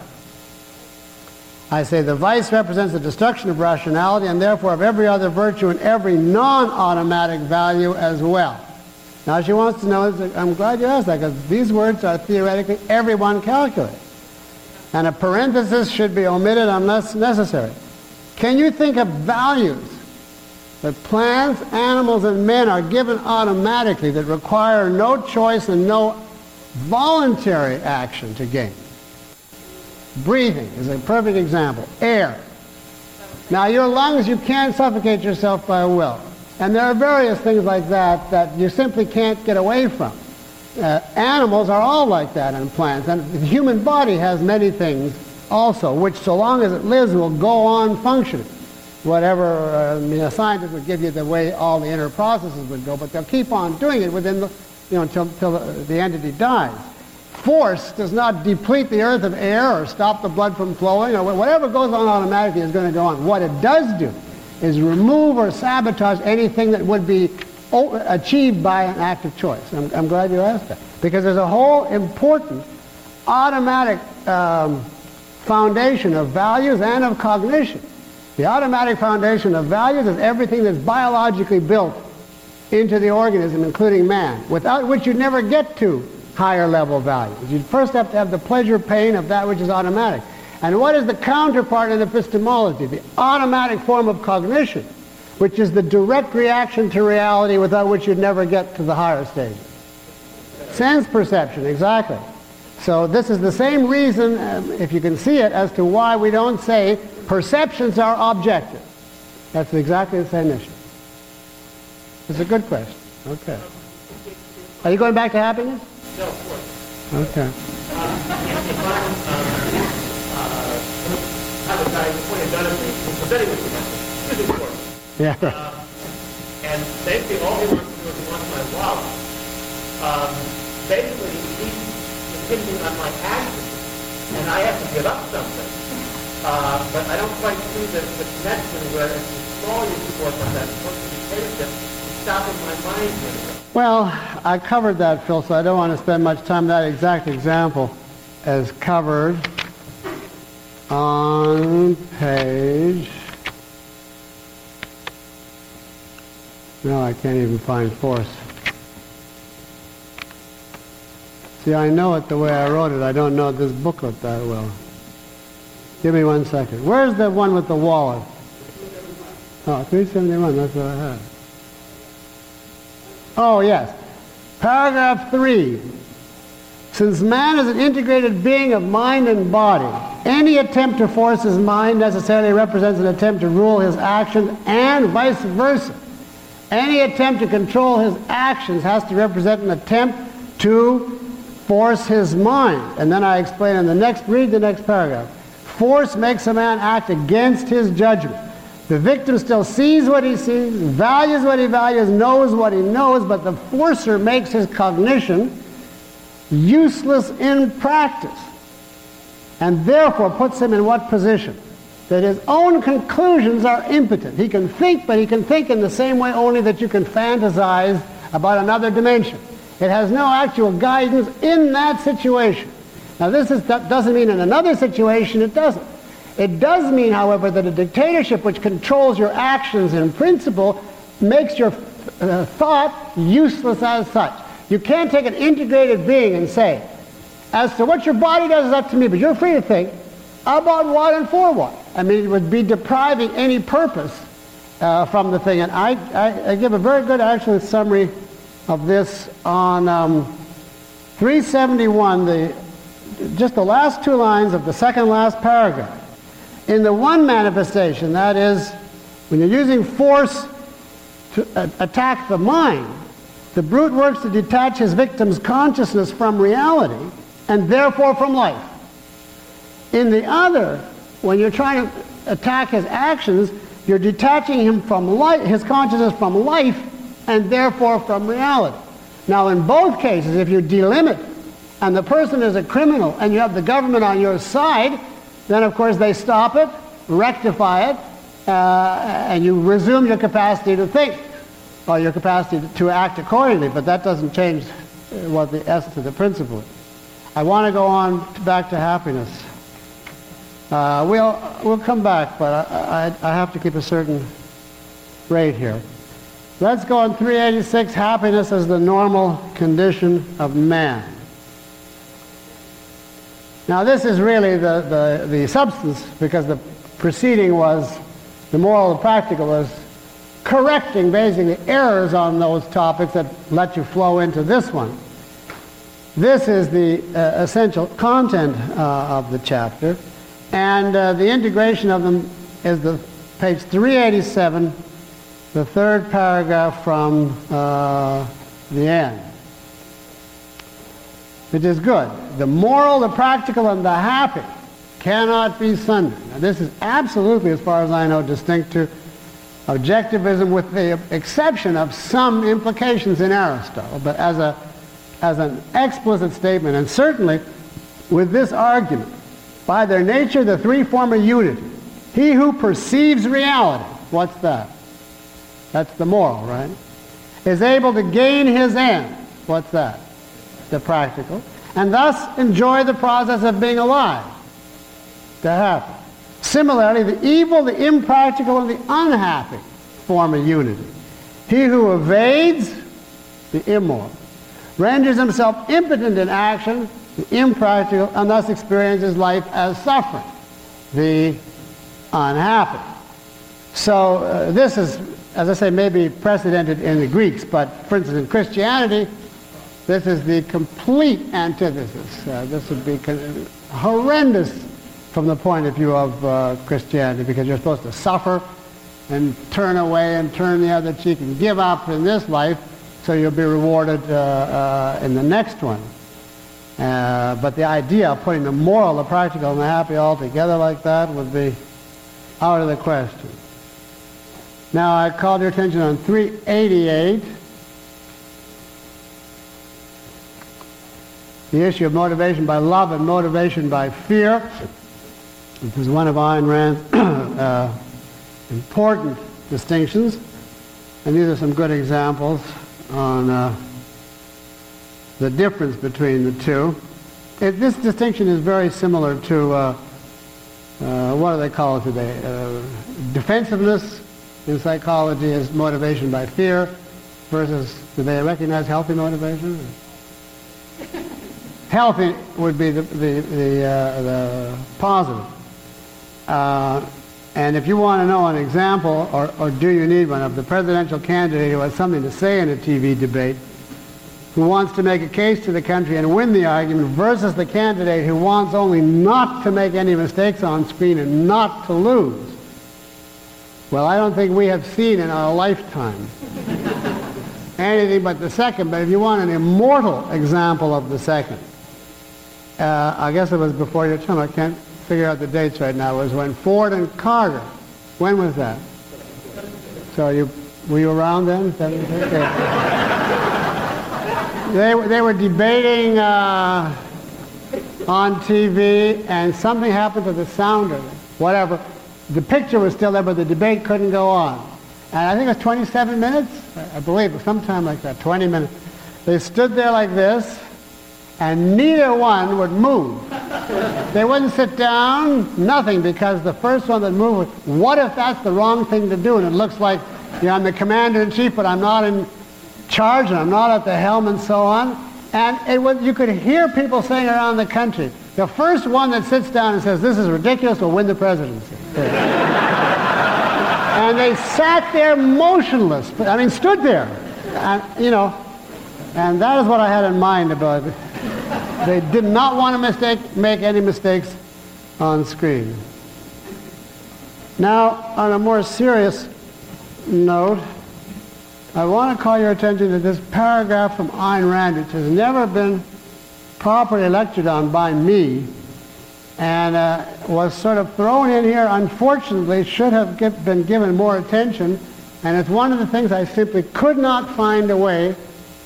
S1: I say the vice represents the destruction of rationality and therefore of every other virtue and every non-automatic value as well. Now she wants to know, I'm glad you asked that, because these words are theoretically everyone calculates. And a parenthesis should be omitted unless necessary. Can you think of values that plants, animals, and men are given automatically that require no choice and no voluntary action to gain? Breathing is a perfect example. Air. Now your lungs, you can't suffocate yourself by will. And there are various things like that that you simply can't get away from. Animals are all like that, and plants. And the human body has many things also, which so long as it lives will go on functioning. Whatever scientists would give you the way all the inner processes would go, but they'll keep on doing it within the, until the entity dies. Force does not deplete the earth of air or stop the blood from flowing, or whatever goes on automatically is going to go on. What it does do is remove or sabotage anything that would be achieved by an act of choice. I'm glad you asked that, because there's a whole important automatic foundation of values and of cognition. The automatic foundation of values is everything that's biologically built into the organism, including man, without which you'd never get to higher level values. You'd first have to have the pleasure pain of that which is automatic. And what is the counterpart in epistemology? The automatic form of cognition, which is the direct reaction to reality without which you'd never get to the higher stages. Sense perception, exactly. So this is the same reason, if you can see it, as to why we don't say perceptions are objective. That's exactly the same issue. It's a good question. Okay. Are you going back to happiness?
S4: No, of course.
S1: Okay.
S4: If I have a guy pointed gun at me and presenting with the message, it's important.
S1: Yeah.
S4: And basically all he wants to do is he wants my wallet. Basically, he's impinging on my actions
S2: and I have to give up something. But I don't quite see the connection where it's a small use of force like that, supposed to be dictatorship, is stopping my mind here.
S1: Well, I covered that, Phil, so I don't want to spend much time. That exact example is covered on page... No, I can't even find force. See, I know it the way I wrote it. I don't know this booklet that well. Give me 1 second. Where's the one with the wallet? Oh, 371, that's what I had. Oh, yes. Paragraph 3. Since man is an integrated being of mind and body, any attempt to force his mind necessarily represents an attempt to rule his actions, and vice versa. Any attempt to control his actions has to represent an attempt to force his mind. And then I explain in the next, read the next paragraph. Force makes a man act against his judgment. The victim still sees what he sees, values what he values, knows what he knows, but the forcer makes his cognition useless in practice, and therefore puts him in what position? That his own conclusions are impotent. He can think, but he can think in the same way only that you can fantasize about another dimension. It has no actual guidance in that situation. Now that doesn't mean in another situation it doesn't. It does mean, however, that a dictatorship which controls your actions in principle makes your thought useless as such. You can't take an integrated being and say, as to what your body does is up to me, but you're free to think about what and for what. I mean, it would be depriving any purpose from the thing. And I give a very good actual summary of this on 371, just the last 2 lines of the second last paragraph. In the one manifestation, that is, when you're using force to attack the mind, the brute works to detach his victim's consciousness from reality and therefore from life. In the other, when you're trying to attack his actions, you're detaching him from life, his consciousness from life and therefore from reality. Now in both cases, if you delimit and the person is a criminal and you have the government on your side, then of course they stop it, rectify it, and you resume your capacity to think, or your capacity to act accordingly, but that doesn't change what the essence of the principle is. I want to go on back to happiness. We'll come back, but I have to keep a certain rate here. Let's go on 386, happiness as the normal condition of man. Now this is really the substance, because the preceding was, the moral and practical, was correcting basically errors on those topics that let you flow into this one. This is the essential content of the chapter, and the integration of them is the page 387, the third paragraph from the end. It is good. The moral, the practical, and the happy cannot be sundered. Now, this is absolutely, as far as I know, distinct to objectivism, with the exception of some implications in Aristotle, but as an explicit statement, and certainly with this argument, by their nature the three form a unity. He who perceives reality, what's that? That's the moral, right? Is able to gain his end, what's that? The practical, and thus enjoy the process of being alive, the happy. Similarly, the evil, the impractical, and the unhappy form a unity. He who evades, the immoral, renders himself impotent in action, the impractical, and thus experiences life as suffering, the unhappy. So this is, as I say, maybe precedented in the Greeks, but for instance in Christianity, this is the complete antithesis. This would be horrendous from the point of view of Christianity, because you're supposed to suffer and turn away and turn the other cheek and give up in this life, so you'll be rewarded in the next one. But the idea of putting the moral, the practical, and the happy all together like that would be out of the question. Now I called your attention on 388. the issue of motivation by love and motivation by fear, which is one of Ayn Rand's important distinctions. And these are some good examples on the difference between the two. This distinction is very similar to, what do they call it today? Defensiveness in psychology is motivation by fear versus, do they recognize healthy motivation? Healthy would be the positive. And if you want to know an example, or do you need one, of the presidential candidate who has something to say in a TV debate, who wants to make a case to the country and win the argument, versus the candidate who wants only not to make any mistakes on screen and not to lose, well, I don't think we have seen in our lifetime anything but the second. But if you want an immortal example of the second, I guess it was before your time. I can't figure out the dates right now. It was when Ford and Carter. When was that? So were you around then? They were debating on TV, and something happened to the sound of it. Whatever. The picture was still there, but the debate couldn't go on. And I think it was 27 minutes, I believe, or sometime like that, 20 minutes. They stood there like this, and neither one would move. They wouldn't sit down, nothing, because the first one that moved, what if that's the wrong thing to do? And it looks like, I'm the commander-in-chief, but I'm not in charge, and I'm not at the helm, and so on. And you could hear people saying around the country, the first one that sits down and says, this is ridiculous, will win the presidency. And they sat there motionless, stood there. And, and that is what I had in mind about it. They did not want to make any mistakes on screen. Now, on a more serious note, I want to call your attention to this paragraph from Ayn Rand, which has never been properly lectured on by me, and was sort of thrown in here. Unfortunately, should have been given more attention, and it's one of the things I simply could not find a way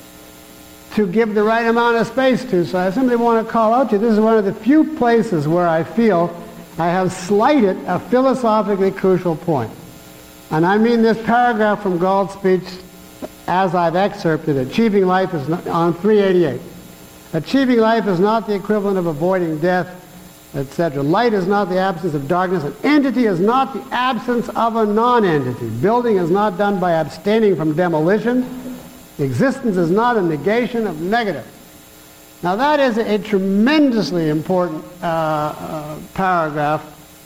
S1: to give the right amount of space to. So I simply want to call out to you, this is one of the few places where I feel I have slighted a philosophically crucial point. And I mean this paragraph from Galt's speech as I've excerpted it. Achieving life is not, on 388. Achieving life is not the equivalent of avoiding death, etc. Light is not the absence of darkness. An entity is not the absence of a non-entity. Building is not done by abstaining from demolition. Existence is not a negation of negative. Now that is a tremendously important paragraph.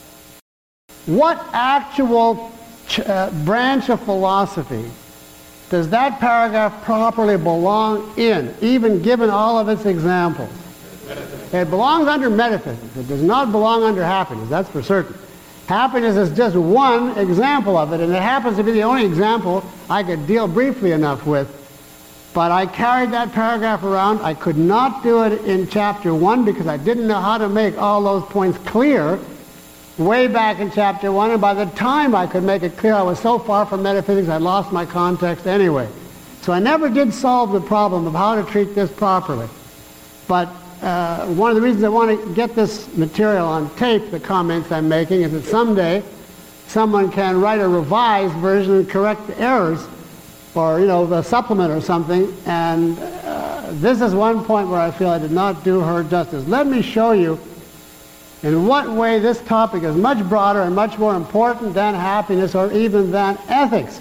S1: What actual branch of philosophy does that paragraph properly belong in, even given all of its examples? It belongs under metaphysics. It does not belong under happiness, that's for certain. Happiness is just one example of it, and it happens to be the only example I could deal briefly enough with. But I carried that paragraph around. I could not do it in chapter 1 because I didn't know how to make all those points clear way back in chapter 1, and by the time I could make it clear, I was so far from metaphysics I lost my context anyway. So I never did solve the problem of how to treat this properly. But one of the reasons I want to get this material on tape, the comments I'm making, is that someday someone can write a revised version and correct the errors, or the supplement or something, and this is one point where I feel I did not do her justice. Let me show you in what way this topic is much broader and much more important than happiness or even than ethics.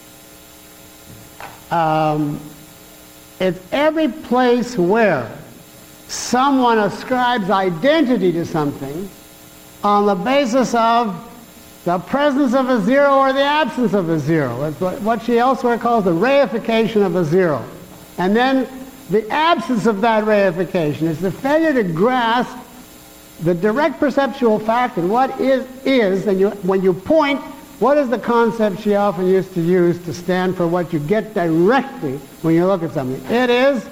S1: It's every place where someone ascribes identity to something on the basis of the presence of a zero or the absence of a zero. It's what she elsewhere calls the reification of a zero. And then the absence of that reification is the failure to grasp the direct perceptual fact and what is, and when you point, what is the concept she often used to use to stand for what you get directly when you look at something? It is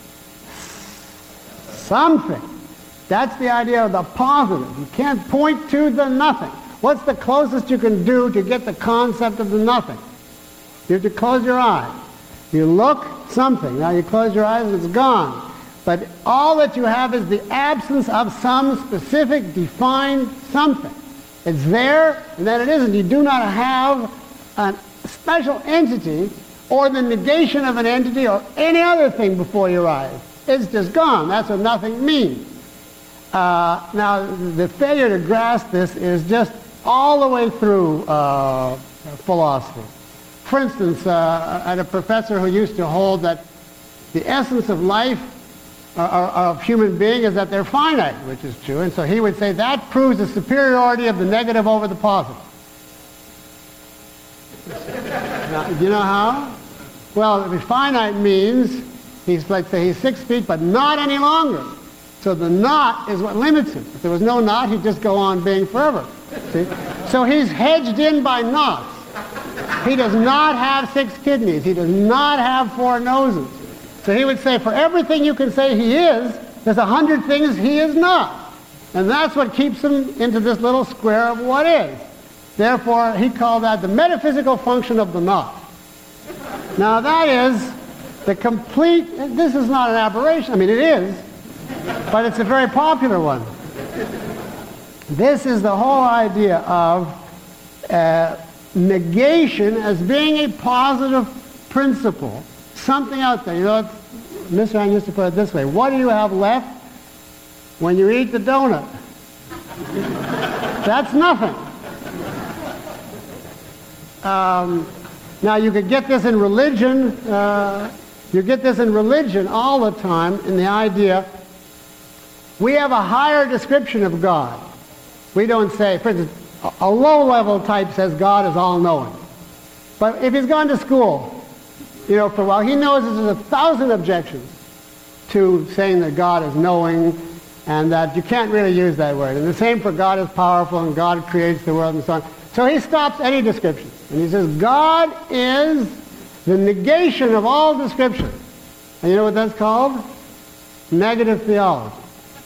S1: something. That's the idea of the positive. You can't point to the nothing. What's the closest you can do to get the concept of the nothing? You have to close your eyes. You look, something. Now you close your eyes and it's gone. But all that you have is the absence of some specific defined something. It's there, and then it isn't. You do not have a special entity or the negation of an entity or any other thing before your eyes. It's just gone. That's what nothing means. Now, the failure to grasp this is just all the way through philosophy. For instance, I had a professor who used to hold that the essence of life of human being is that they're finite, which is true, and so he would say that proves the superiority of the negative over the positive. Now, do you know how? Well, the finite means he's, let's say he's 6 feet, but not any longer. So the not is what limits him. If there was no not, he'd just go on being forever. See? So he's hedged in by knots. He does not have 6 kidneys. He does not have 4 noses. So he would say, for everything you can say he is, there's 100 things he is not. And that's what keeps him into this little square of what is. Therefore, he called that the metaphysical function of the not. Now that is the complete, this is not an aberration. I mean, it is, but it's a very popular one. This is the whole idea of negation as being a positive principle. Something out there. You know, Mr. Ang used to put it this way. What do you have left when you eat the donut? That's nothing. Now you could get this in religion. You get this in religion all the time in the idea we have a higher description of God. We don't say, for instance, a low-level type says God is all-knowing. But if he's gone to school, you know, for a while, he knows there's 1,000 objections to saying that God is knowing and that you can't really use that word. And the same for God is powerful and God creates the world and so on. So he stops any description. And he says, God is the negation of all description. And you know what that's called? Negative theology.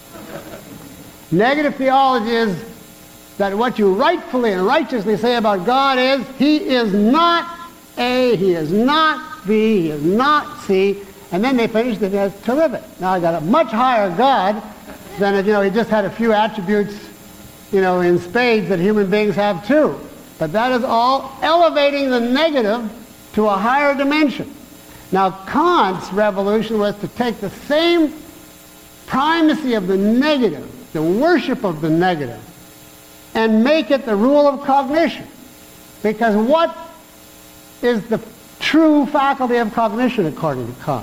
S1: Negative theology is that what you rightfully and righteously say about God is, he is not A, he is not B, he is not C, and then they finish it as terrific. Now I got a much higher God than if, you know, he just had a few attributes, you know, in spades that human beings have too. But that is all elevating the negative to a higher dimension. Now Kant's revolution was to take the same primacy of the negative, the worship of the negative, and make it the rule of cognition. Because what is the true faculty of cognition according to Kant?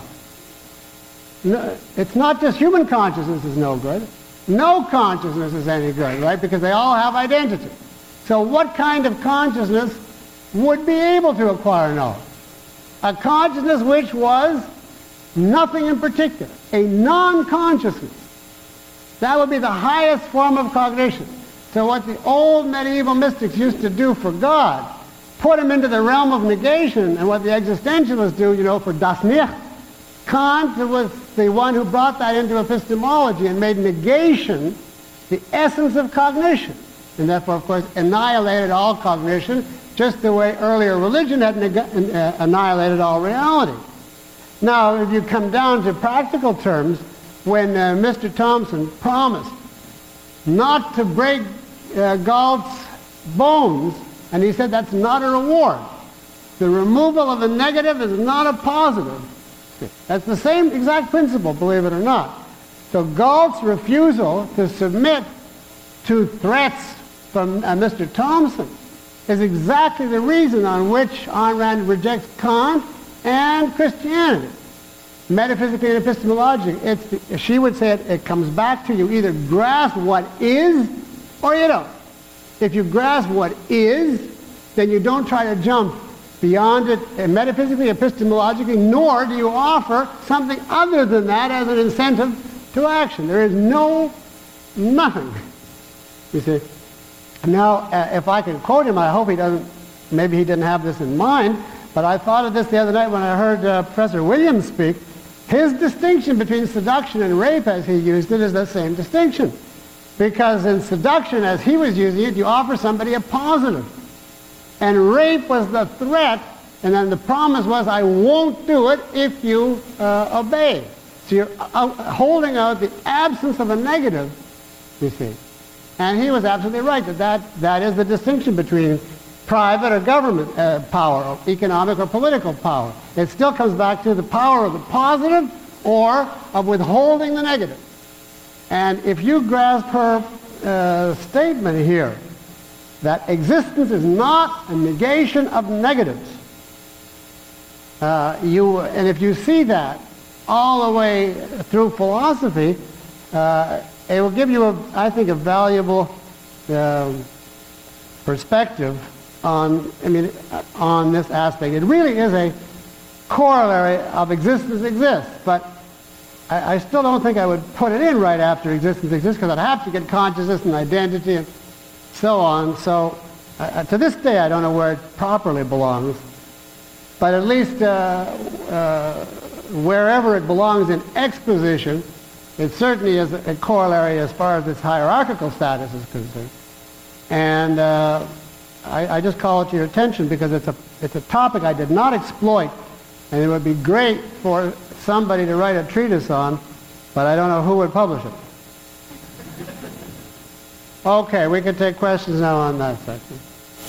S1: No, it's not just human consciousness is no good. No consciousness is any good, right? Because they all have identity. So what kind of consciousness would be able to acquire knowledge? A consciousness which was nothing in particular, a non-consciousness. That would be the highest form of cognition. So what the old medieval mystics used to do for God, put him into the realm of negation, and what the existentialists do, you know, for das Nicht. Kant was the one who brought that into epistemology and made negation the essence of cognition. And therefore, of course, annihilated all cognition, just the way earlier religion had annihilated all reality. Now, if you come down to practical terms, when Mr. Thompson promised not to break Galt's bones, and he said that's not a reward. The removal of a negative is not a positive. That's the same exact principle, believe it or not. So Galt's refusal to submit to threats from Mr. Thompson is exactly the reason on which Ayn Rand rejects Kant and Christianity. Metaphysically and epistemologically, she would say it comes back to you either grasp what is or you don't. If you grasp what is, then you don't try to jump beyond it metaphysically, epistemologically, nor do you offer something other than that as an incentive to action. There is nothing. You see. Now, if I can quote him, I hope he doesn't, maybe he didn't have this in mind, but I thought of this the other night when I heard Professor Williams speak. His distinction between seduction and rape, as he used it, is the same distinction. Because in seduction, as he was using it, you offer somebody a positive. And rape was the threat, and then the promise was, I won't do it if you obey. So you're holding out the absence of a negative, you see. And he was absolutely right that is the distinction between private or government power, or economic or political power. It still comes back to the power of the positive or of withholding the negative. And if you grasp her statement here, that existence is not a negation of negatives, and if you see that all the way through philosophy, it will give you, I think, a valuable perspective on this aspect. It really is a corollary of existence exists, but I still don't think I would put it in right after existence exists, because I'd have to get consciousness and identity and so on. So to this day, I don't know where it properly belongs, but at least wherever it belongs in exposition, it certainly is a corollary as far as its hierarchical status is concerned. And I just call it to your attention because it's a topic I did not exploit, and it would be great for somebody to write a treatise on, but I don't know who would publish it. Okay, we can take questions now on that section.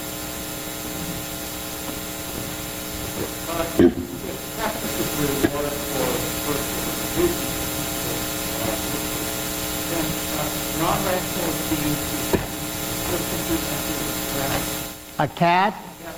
S1: A cat?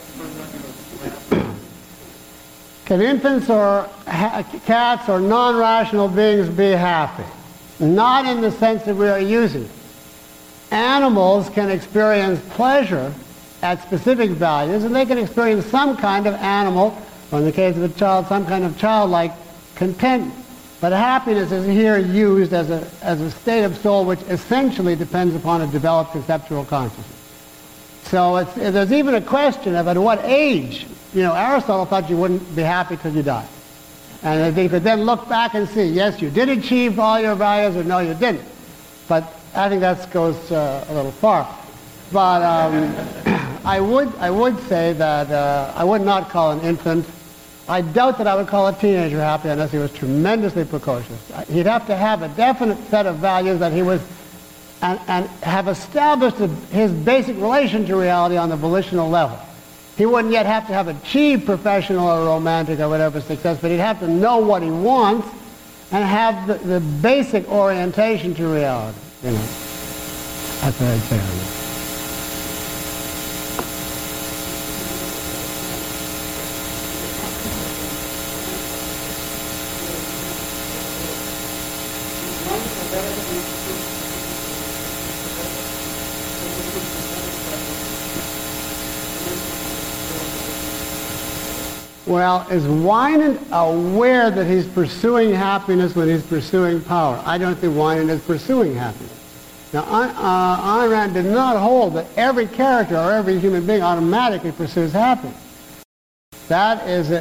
S1: Can infants or cats or non-rational beings be happy? Not in the sense that we are using it. Animals can experience pleasure at specific values, and they can experience some kind of animal, or in the case of a child, some kind of childlike contentment. But happiness is here used as a state of soul which essentially depends upon a developed conceptual consciousness. So there's even a question of at what age. Aristotle thought you wouldn't be happy till you died. And they could then look back and see, yes, you did achieve all your values, or no, you didn't. But I think that goes a little far. But I would say that I would not call an infant. I doubt that I would call a teenager happy unless he was tremendously precocious. He'd have to have a definite set of values that he was, and have established his basic relation to reality on the volitional level. He wouldn't yet have to have achieved professional or romantic or whatever success, but he'd have to know what he wants and have the basic orientation to reality. That's what I'd say on that. Well, is Winant aware that he's pursuing happiness when he's pursuing power? I don't think Winant is pursuing happiness. Now, Ayn Rand did not hold that every character or every human being automatically pursues happiness. That is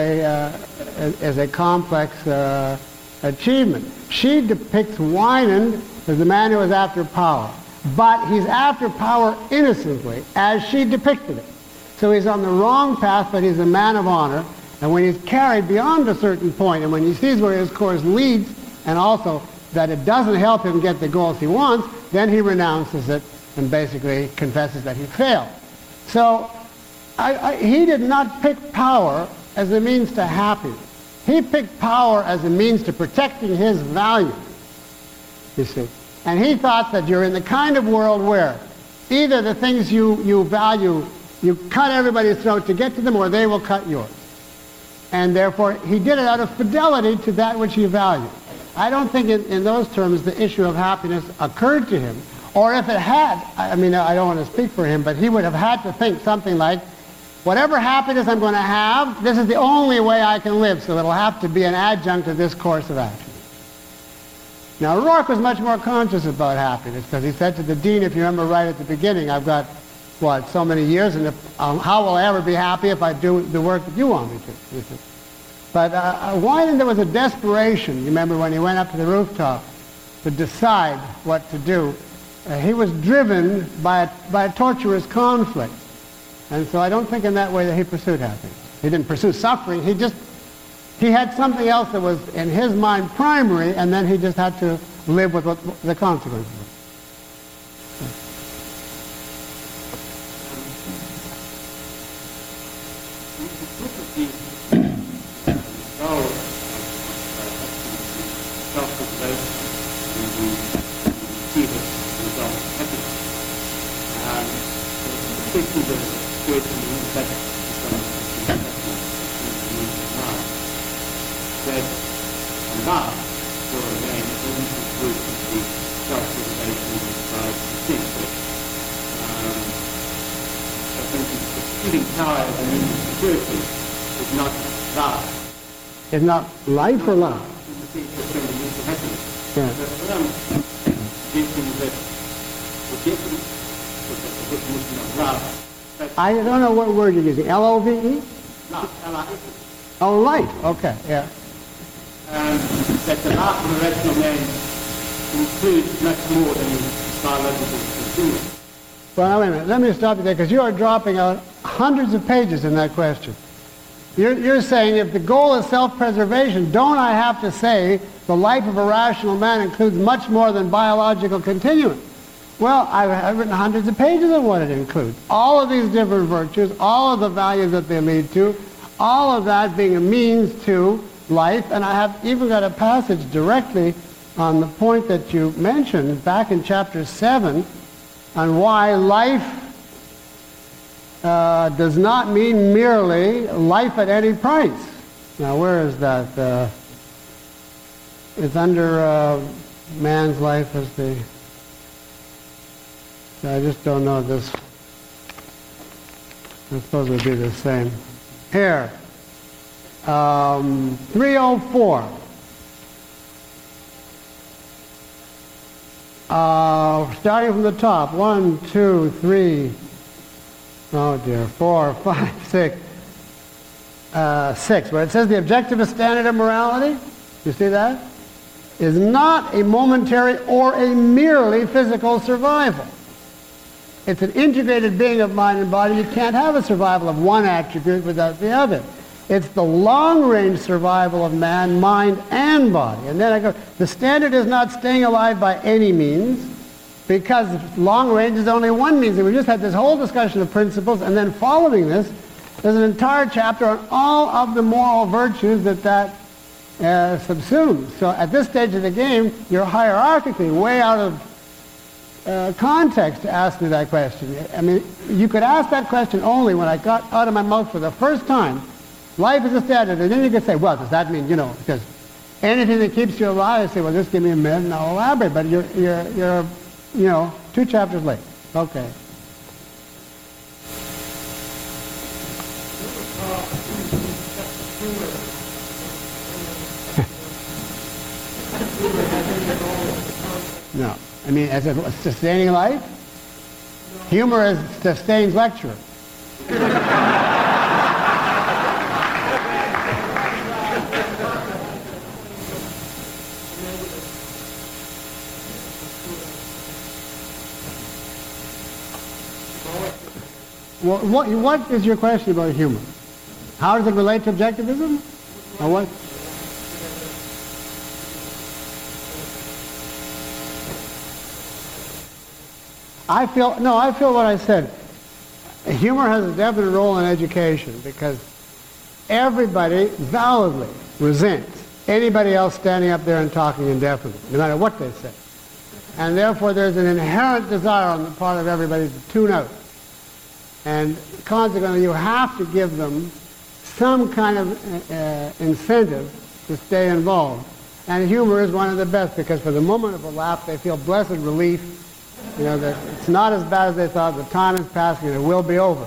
S1: a complex achievement. She depicts Winant as the man who is after power, but he's after power innocently, as she depicted it. So he's on the wrong path, but he's a man of honor. And when he's carried beyond a certain point, and when he sees where his course leads, and also that it doesn't help him get the goals he wants, then he renounces it and basically confesses that he failed. So he did not pick power as a means to happiness. He picked power as a means to protecting his values, you see. And he thought that you're in the kind of world where either the things you value, you cut everybody's throat to get to them, or they will cut yours. And therefore, he did it out of fidelity to that which he valued. I don't think in those terms the issue of happiness occurred to him. Or if it had, I don't want to speak for him, but he would have had to think something like, whatever happiness I'm going to have, this is the only way I can live, so it'll have to be an adjunct to this course of action. Now, Rourke was much more conscious about happiness, because he said to the dean, if you remember right at the beginning, I've got so many years, and how will I ever be happy if I do the work that you want me to? But Winant, there was a desperation. You remember when he went up to the rooftop to decide what to do. He was driven by a torturous conflict. And so I don't think in that way that he pursued happiness. He didn't pursue suffering. He just He had something else that was, in his mind, primary, and then he just had to live with the consequences. It's not life or love? Yeah. I don't know what word you're using. L-O-V-E? Oh, life. Okay, yeah.
S4: That the life of a rational man includes much more than biological continuum.
S1: Well, now, wait a minute. Let me stop you there, because you are dropping out hundreds of pages in that question. You're saying if the goal is self-preservation, don't I have to say the life of a rational man includes much more than biological continuum? Well, I've written hundreds of pages on what it includes. All of these different virtues, all of the values that they lead to, all of that being a means to life, and I have even got a passage directly on the point that you mentioned back in chapter 7 on why life does not mean merely life at any price. Now, where is that? It's under man's life as the... I just don't know this. I suppose it would be the same. Here. 304. Starting from the top. 1, 2, 3... Oh dear, 4, 5, 6. 6, where it says the objectivist standard of morality, you see that? Is not a momentary or a merely physical survival. It's an integrated being of mind and body. You can't have a survival of one attribute without the other. It's the long-range survival of man, mind, and body. And then I go, the standard is not staying alive by any means, because long range is only one means. And we just had this whole discussion of principles, and then following this, there's an entire chapter on all of the moral virtues that subsumes. So at this stage of the game, you're hierarchically way out of context to ask me that question. I mean, you could ask that question only when I got out of my mouth for the first time, life is a standard, and then you could say, well, does that mean, because anything that keeps you alive, I say, well, just give me a minute and I'll elaborate. But you're 2 chapters late. Okay. No. I mean, as a sustaining life, humor is sustains lecture. Well, what is your question about humor? How does it relate to objectivism? Or what? I feel what I said. Humor has a definite role in education because everybody validly resents anybody else standing up there and talking indefinitely, no matter what they say. And therefore there's an inherent desire on the part of everybody to tune out. And consequently, you have to give them some kind of incentive to stay involved. And humor is one of the best because for the moment of a laugh, they feel blessed relief, that it's not as bad as they thought, the time is passing and it will be over.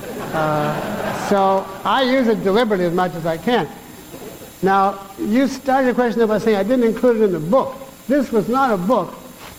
S1: So I use it deliberately as much as I can. Now, you started your question by saying I didn't include it in the book. This was not a book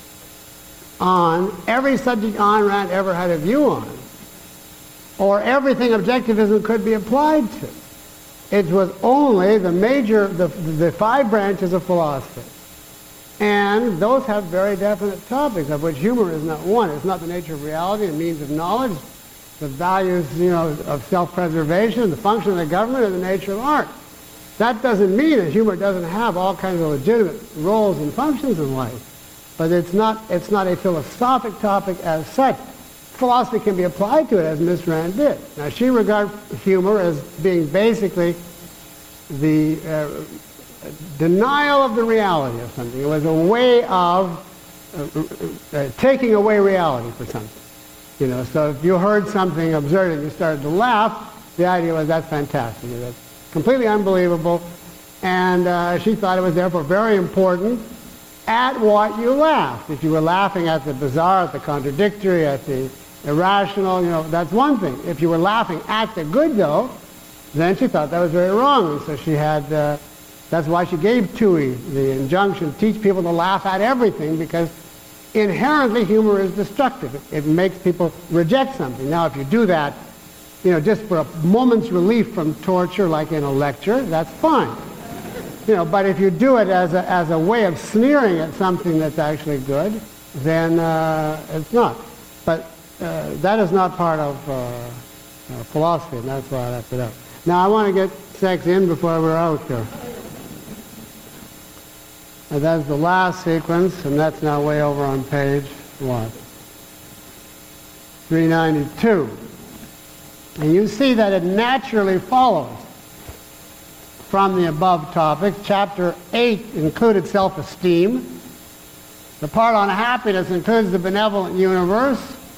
S1: on every subject Ayn Rand ever had a view on, or everything objectivism could be applied to. It was only the 5 branches of philosophy. And those have very definite topics, of which humor is not one. It's not the nature of reality, the means of knowledge, the values, of self-preservation, the function of the government, or the nature of art. That doesn't mean that humor doesn't have all kinds of legitimate roles and functions in life, but it's not a philosophic topic as such. Philosophy can be applied to it, as Miss Rand did. Now, she regarded humor as being basically the denial of the reality of something. It was a way of taking away reality for something. You know, so if you heard something absurd and you started to laugh, the idea was, that's fantastic. That's completely unbelievable. And she thought it was therefore very important at what you laughed. If you were laughing at the bizarre, at the contradictory, at the irrational, you know, that's one thing. If you were laughing at the good, though, then she thought that was very wrong. And so she had, that's why she gave Toohey the injunction, teach people to laugh at everything, because inherently humor is destructive. It makes people reject something. Now, if you do that, you know, just for a moment's relief from torture, like in a lecture, that's fine. You know, but if you do it as a way of sneering at something that's actually good, then it's not. But that is not part of philosophy, and that's why I left it out. Now, I want to get sex in before we're out here. And that's the last sequence, and that's now way over on page, what? 392. And you see that it naturally follows from the above topics. Chapter 8 included self-esteem. The part on happiness includes the benevolent universe.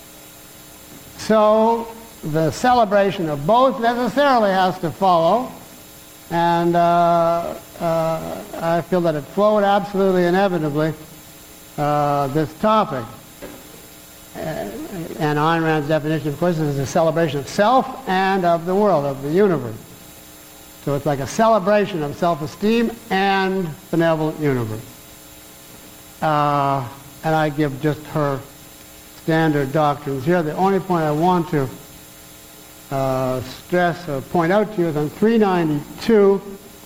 S1: So the celebration of both necessarily has to follow. And I feel that it flowed absolutely inevitably, this topic. And Ayn Rand's definition, of course, is a celebration of self and of the world, of the universe. So it's like a celebration of self-esteem and benevolent universe. And I give just her standard doctrines here. The only point I want to stress or point out to you is on 392,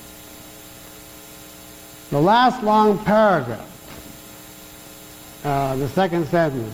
S1: the last long paragraph, the second sentence.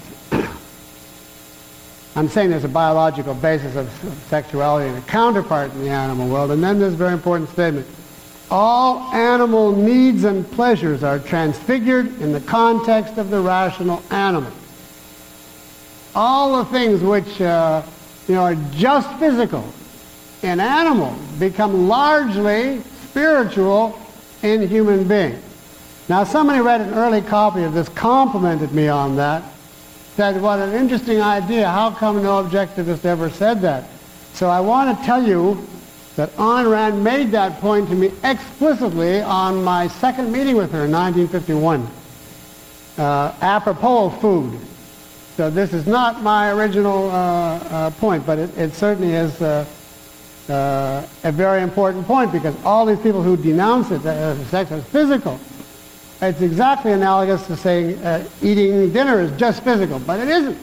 S1: I'm saying there's a biological basis of sexuality and a counterpart in the animal world, and then this very important statement: all animal needs and pleasures are transfigured in the context of the rational animal. All the things which are just physical in animals become largely spiritual in human beings. Now, somebody read an early copy of this, complimented me on that, said, what an interesting idea, how come no objectivist ever said that? So I want to tell you that Ayn Rand made that point to me explicitly on my second meeting with her in 1951, apropos of food. So this is not my original point, but it certainly is a very important point, because all these people who denounce it as sex as physical, it's exactly analogous to saying eating dinner is just physical, but it isn't,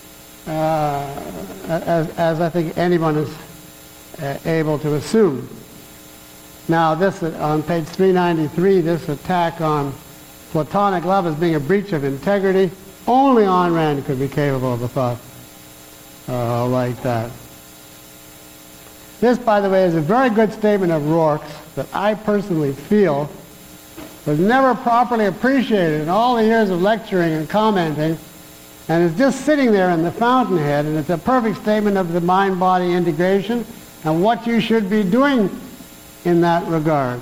S1: as I think anyone is able to assume. Now, this on page 393, this attack on Platonic love as being a breach of integrity, only Ayn Rand could be capable of a thought like that. This, by the way, is a very good statement of Rourke's that I personally feel was never properly appreciated in all the years of lecturing and commenting, and it's just sitting there in the fountainhead, and it's a perfect statement of the mind-body integration and what you should be doing in that regard.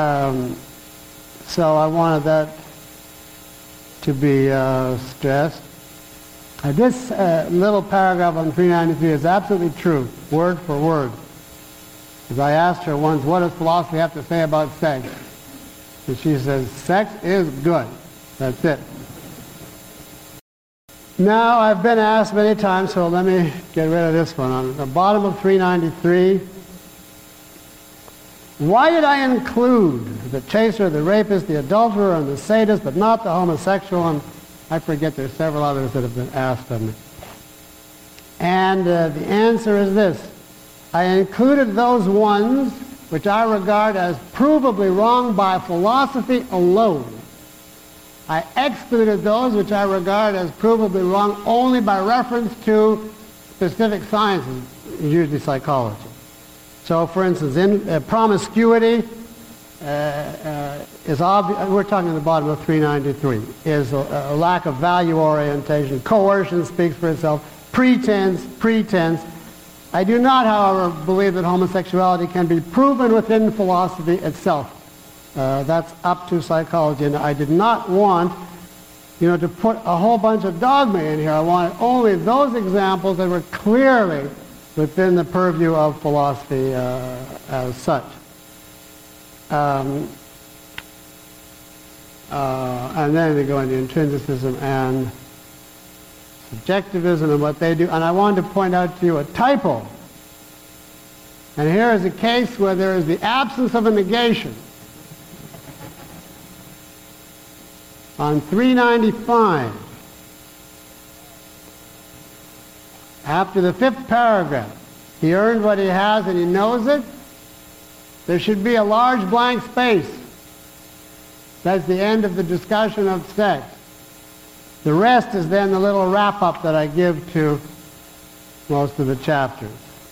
S1: So I wanted that to be stressed. This little paragraph on 393 is absolutely true, word for word. As I asked her once, what does philosophy have to say about sex? And she says, sex is good. That's it. Now, I've been asked many times, so let me get rid of this one. On the bottom of 393, why did I include the chaser, the rapist, the adulterer, and the sadist, but not the homosexual? And I forget, there's several others that have been asked of me. And the answer is this: I included those ones which I regard as provably wrong by philosophy alone. I excluded those which I regard as provably wrong only by reference to specific sciences, usually psychology. So, for instance, in promiscuity, is obvious. We're talking at the bottom of 393. Is a lack of value orientation. Coercion speaks for itself. Pretense. I do not, however, believe that homosexuality can be proven within philosophy itself. That's up to psychology, and I did not want, to put a whole bunch of dogma in here. I wanted only those examples that were clearly within the purview of philosophy as such. And then they go into intrinsicism and subjectivism and what they do. And I wanted to point out to you a typo. And here is a case where there is the absence of a negation. On 395, after the 5th paragraph, he earned what he has and he knows it. There should be a large blank space. That's the end of the discussion of sex. The rest is then the little wrap-up that I give to most of the chapters.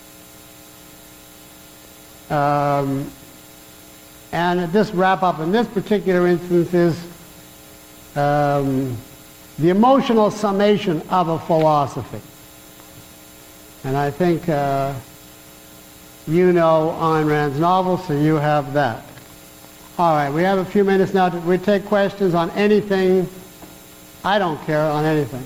S1: And this wrap-up in this particular instance is the emotional summation of a philosophy. And I think you know Ayn Rand's novel, so you have that. All right, we have a few minutes now. We take questions on anything. I don't care on anything.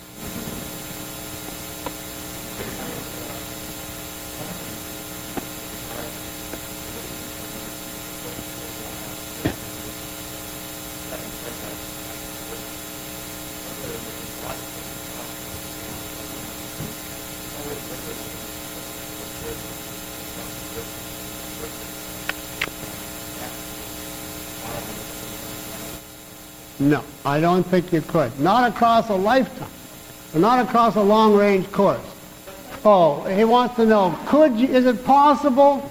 S1: No, I don't think you could. Not across a lifetime. Not across a long-range course. Oh, he wants to know, is it possible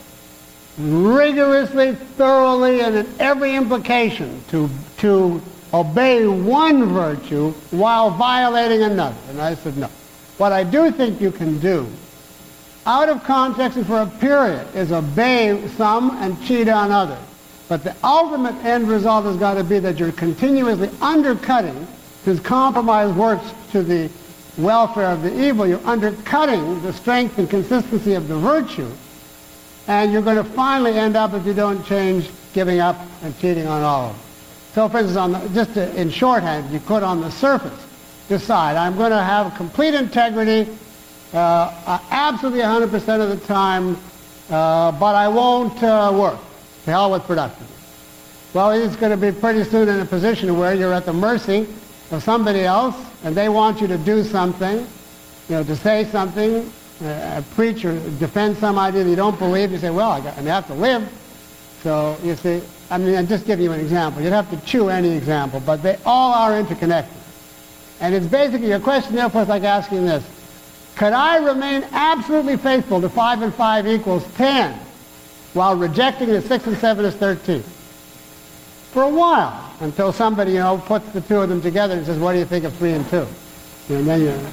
S1: rigorously, thoroughly, and in every implication to obey one virtue while violating another? And I said no. What I do think you can do, out of context and for a period, is obey some and cheat on others. But the ultimate end result has got to be that you're continuously undercutting, because compromise works to the welfare of the evil. You're undercutting the strength and consistency of the virtue, and you're going to finally end up, if you don't change, giving up and cheating on all of them. So, for instance, in shorthand, you could on the surface decide, I'm going to have complete integrity absolutely 100% of the time, but I won't work. To hell with productivity. Well, it's going to be pretty soon in a position where you're at the mercy of somebody else, and they want you to do something, to say something, preach or defend some idea that you don't believe. You say, well, I have to live. So, you see, I'm just giving you an example. You'd have to chew any example, but they all are interconnected. And it's basically, your question, therefore, is like asking this. Could I remain absolutely faithful to 5 and 5 equals 10? While rejecting that 6 and 7 is 13. For a while, until somebody, puts the two of them together and says, what do you think of 3 and 2? And then
S4: I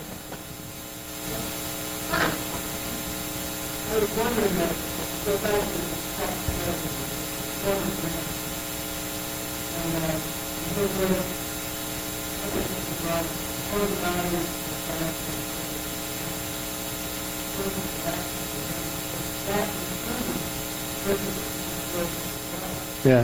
S4: was wondering that, go back to the
S1: yeah.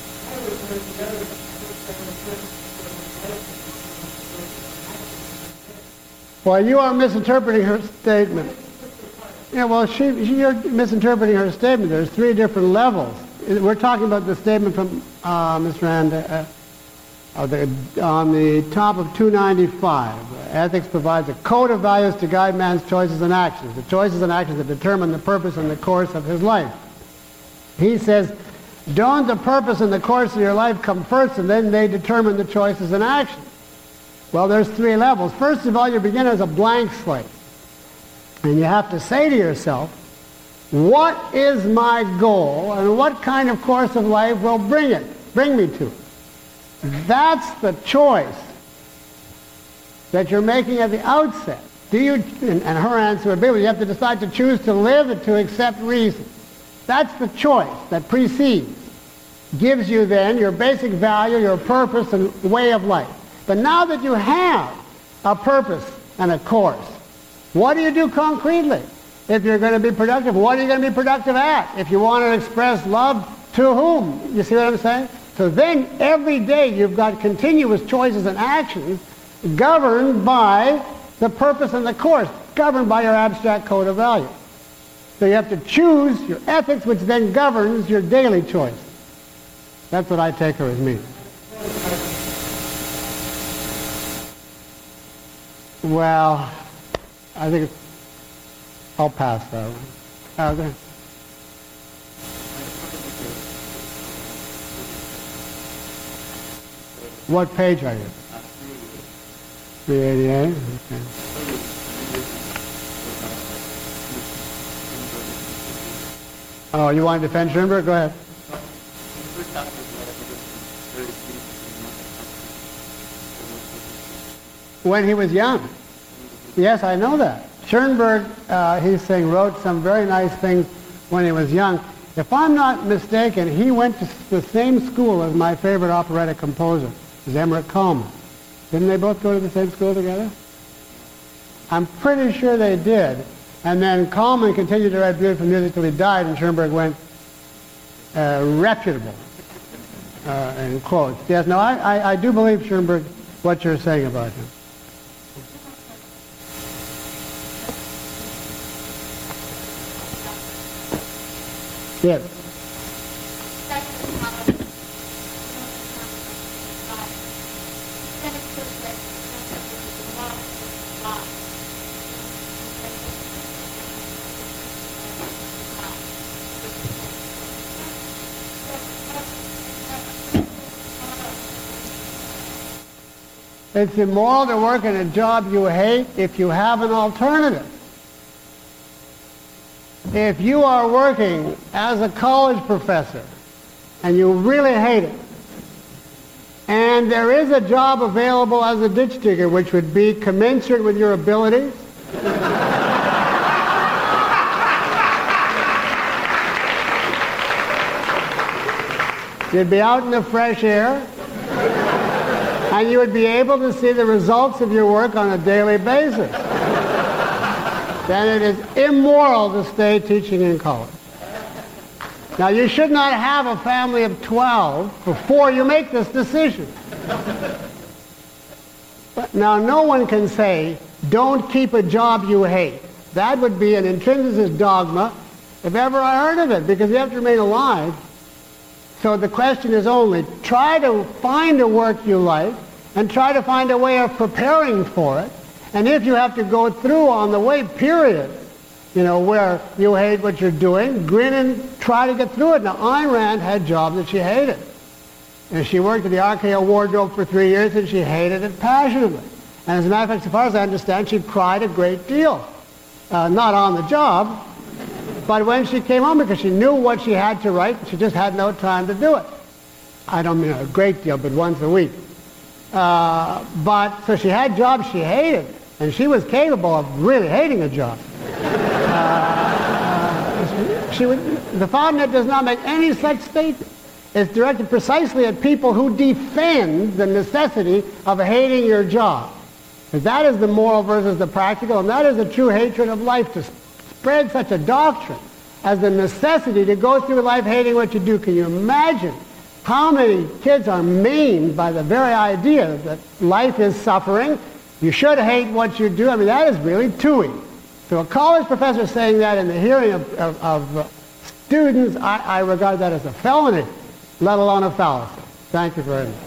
S1: Well, you are misinterpreting her statement. Yeah, well, you're misinterpreting her statement. There's 3 different levels. We're talking about the statement from Mr. Rand on the top of 295. Ethics provides a code of values to guide man's choices and actions. The choices and actions that determine the purpose and the course of his life. He says, don't the purpose and the course of your life come first, and then they determine the choices and actions? Well, there's 3 levels. First of all, you begin as a blank slate. And you have to say to yourself, what is my goal, and what kind of course of life will bring me to it? That's the choice that you're making at the outset. Do you, and her answer would be, well, you have to decide to choose to live and to accept reason. That's the choice that precedes. Gives you then your basic value, your purpose, and way of life. But now that you have a purpose and a course, what do you do concretely? If you're going to be productive, what are you going to be productive at? If you want to express love, to whom? You see what I'm saying? So then every day you've got continuous choices and actions governed by the purpose and the course, governed by your abstract code of value. So you have to choose your ethics, which then governs your daily choice. That's what I take her as meaning. Well, I think I'll pass that one. Okay. What page are you? 388? Okay. Oh, you want to defend Schoenberg? Go ahead. When he was young. Yes, I know that. Schoenberg, he's saying, wrote some very nice things when he was young. If I'm not mistaken, he went to the same school as my favorite operatic composer, Emmerich Kalman. Didn't they both go to the same school together? I'm pretty sure they did. And then Kalman continued to write beautiful music till he died, and Schoenberg went reputable, in quotes. Yes, no, I do believe, Schoenberg, what you're saying about him. Yes. It's immoral to work in a job you hate if you have an alternative. If you are working as a college professor and you really hate it, and there is a job available as a ditch digger which would be commensurate with your abilities, you'd be out in the fresh air, and you would be able to see the results of your work on a daily basis. Then it is immoral to stay teaching in college. Now, you should not have a family of 12 before you make this decision. But now, no one can say, don't keep a job you hate. That would be an intrinsicist dogma if ever I heard of it, because you have to remain alive. So the question is only, try to find a work you like, and try to find a way of preparing for it. And if you have to go through on the way periods, where you hate what you're doing, grin and try to get through it. Now, Ayn Rand had jobs that she hated. And she worked at the RKO wardrobe for 3 years, and she hated it passionately. And as a matter of fact, so far as I understand, she cried a great deal. Not on the job, but when she came home, because she knew what she had to write, she just had no time to do it. I don't mean a great deal, but once a week. So she had jobs she hated, and she was capable of really hating a job. The Fountainhead does not make any such statement. It's directed precisely at people who defend the necessity of hating your job. Because that is the moral versus the practical, and that is the true hatred of life, to spread such a doctrine as the necessity to go through life hating what you do. Can you imagine how many kids are maimed by the very idea that life is suffering? You should hate what you do. I mean, that is really tooey. So a college professor saying that in the hearing of students, I regard that as a felony, let alone a fallacy. Thank you very much.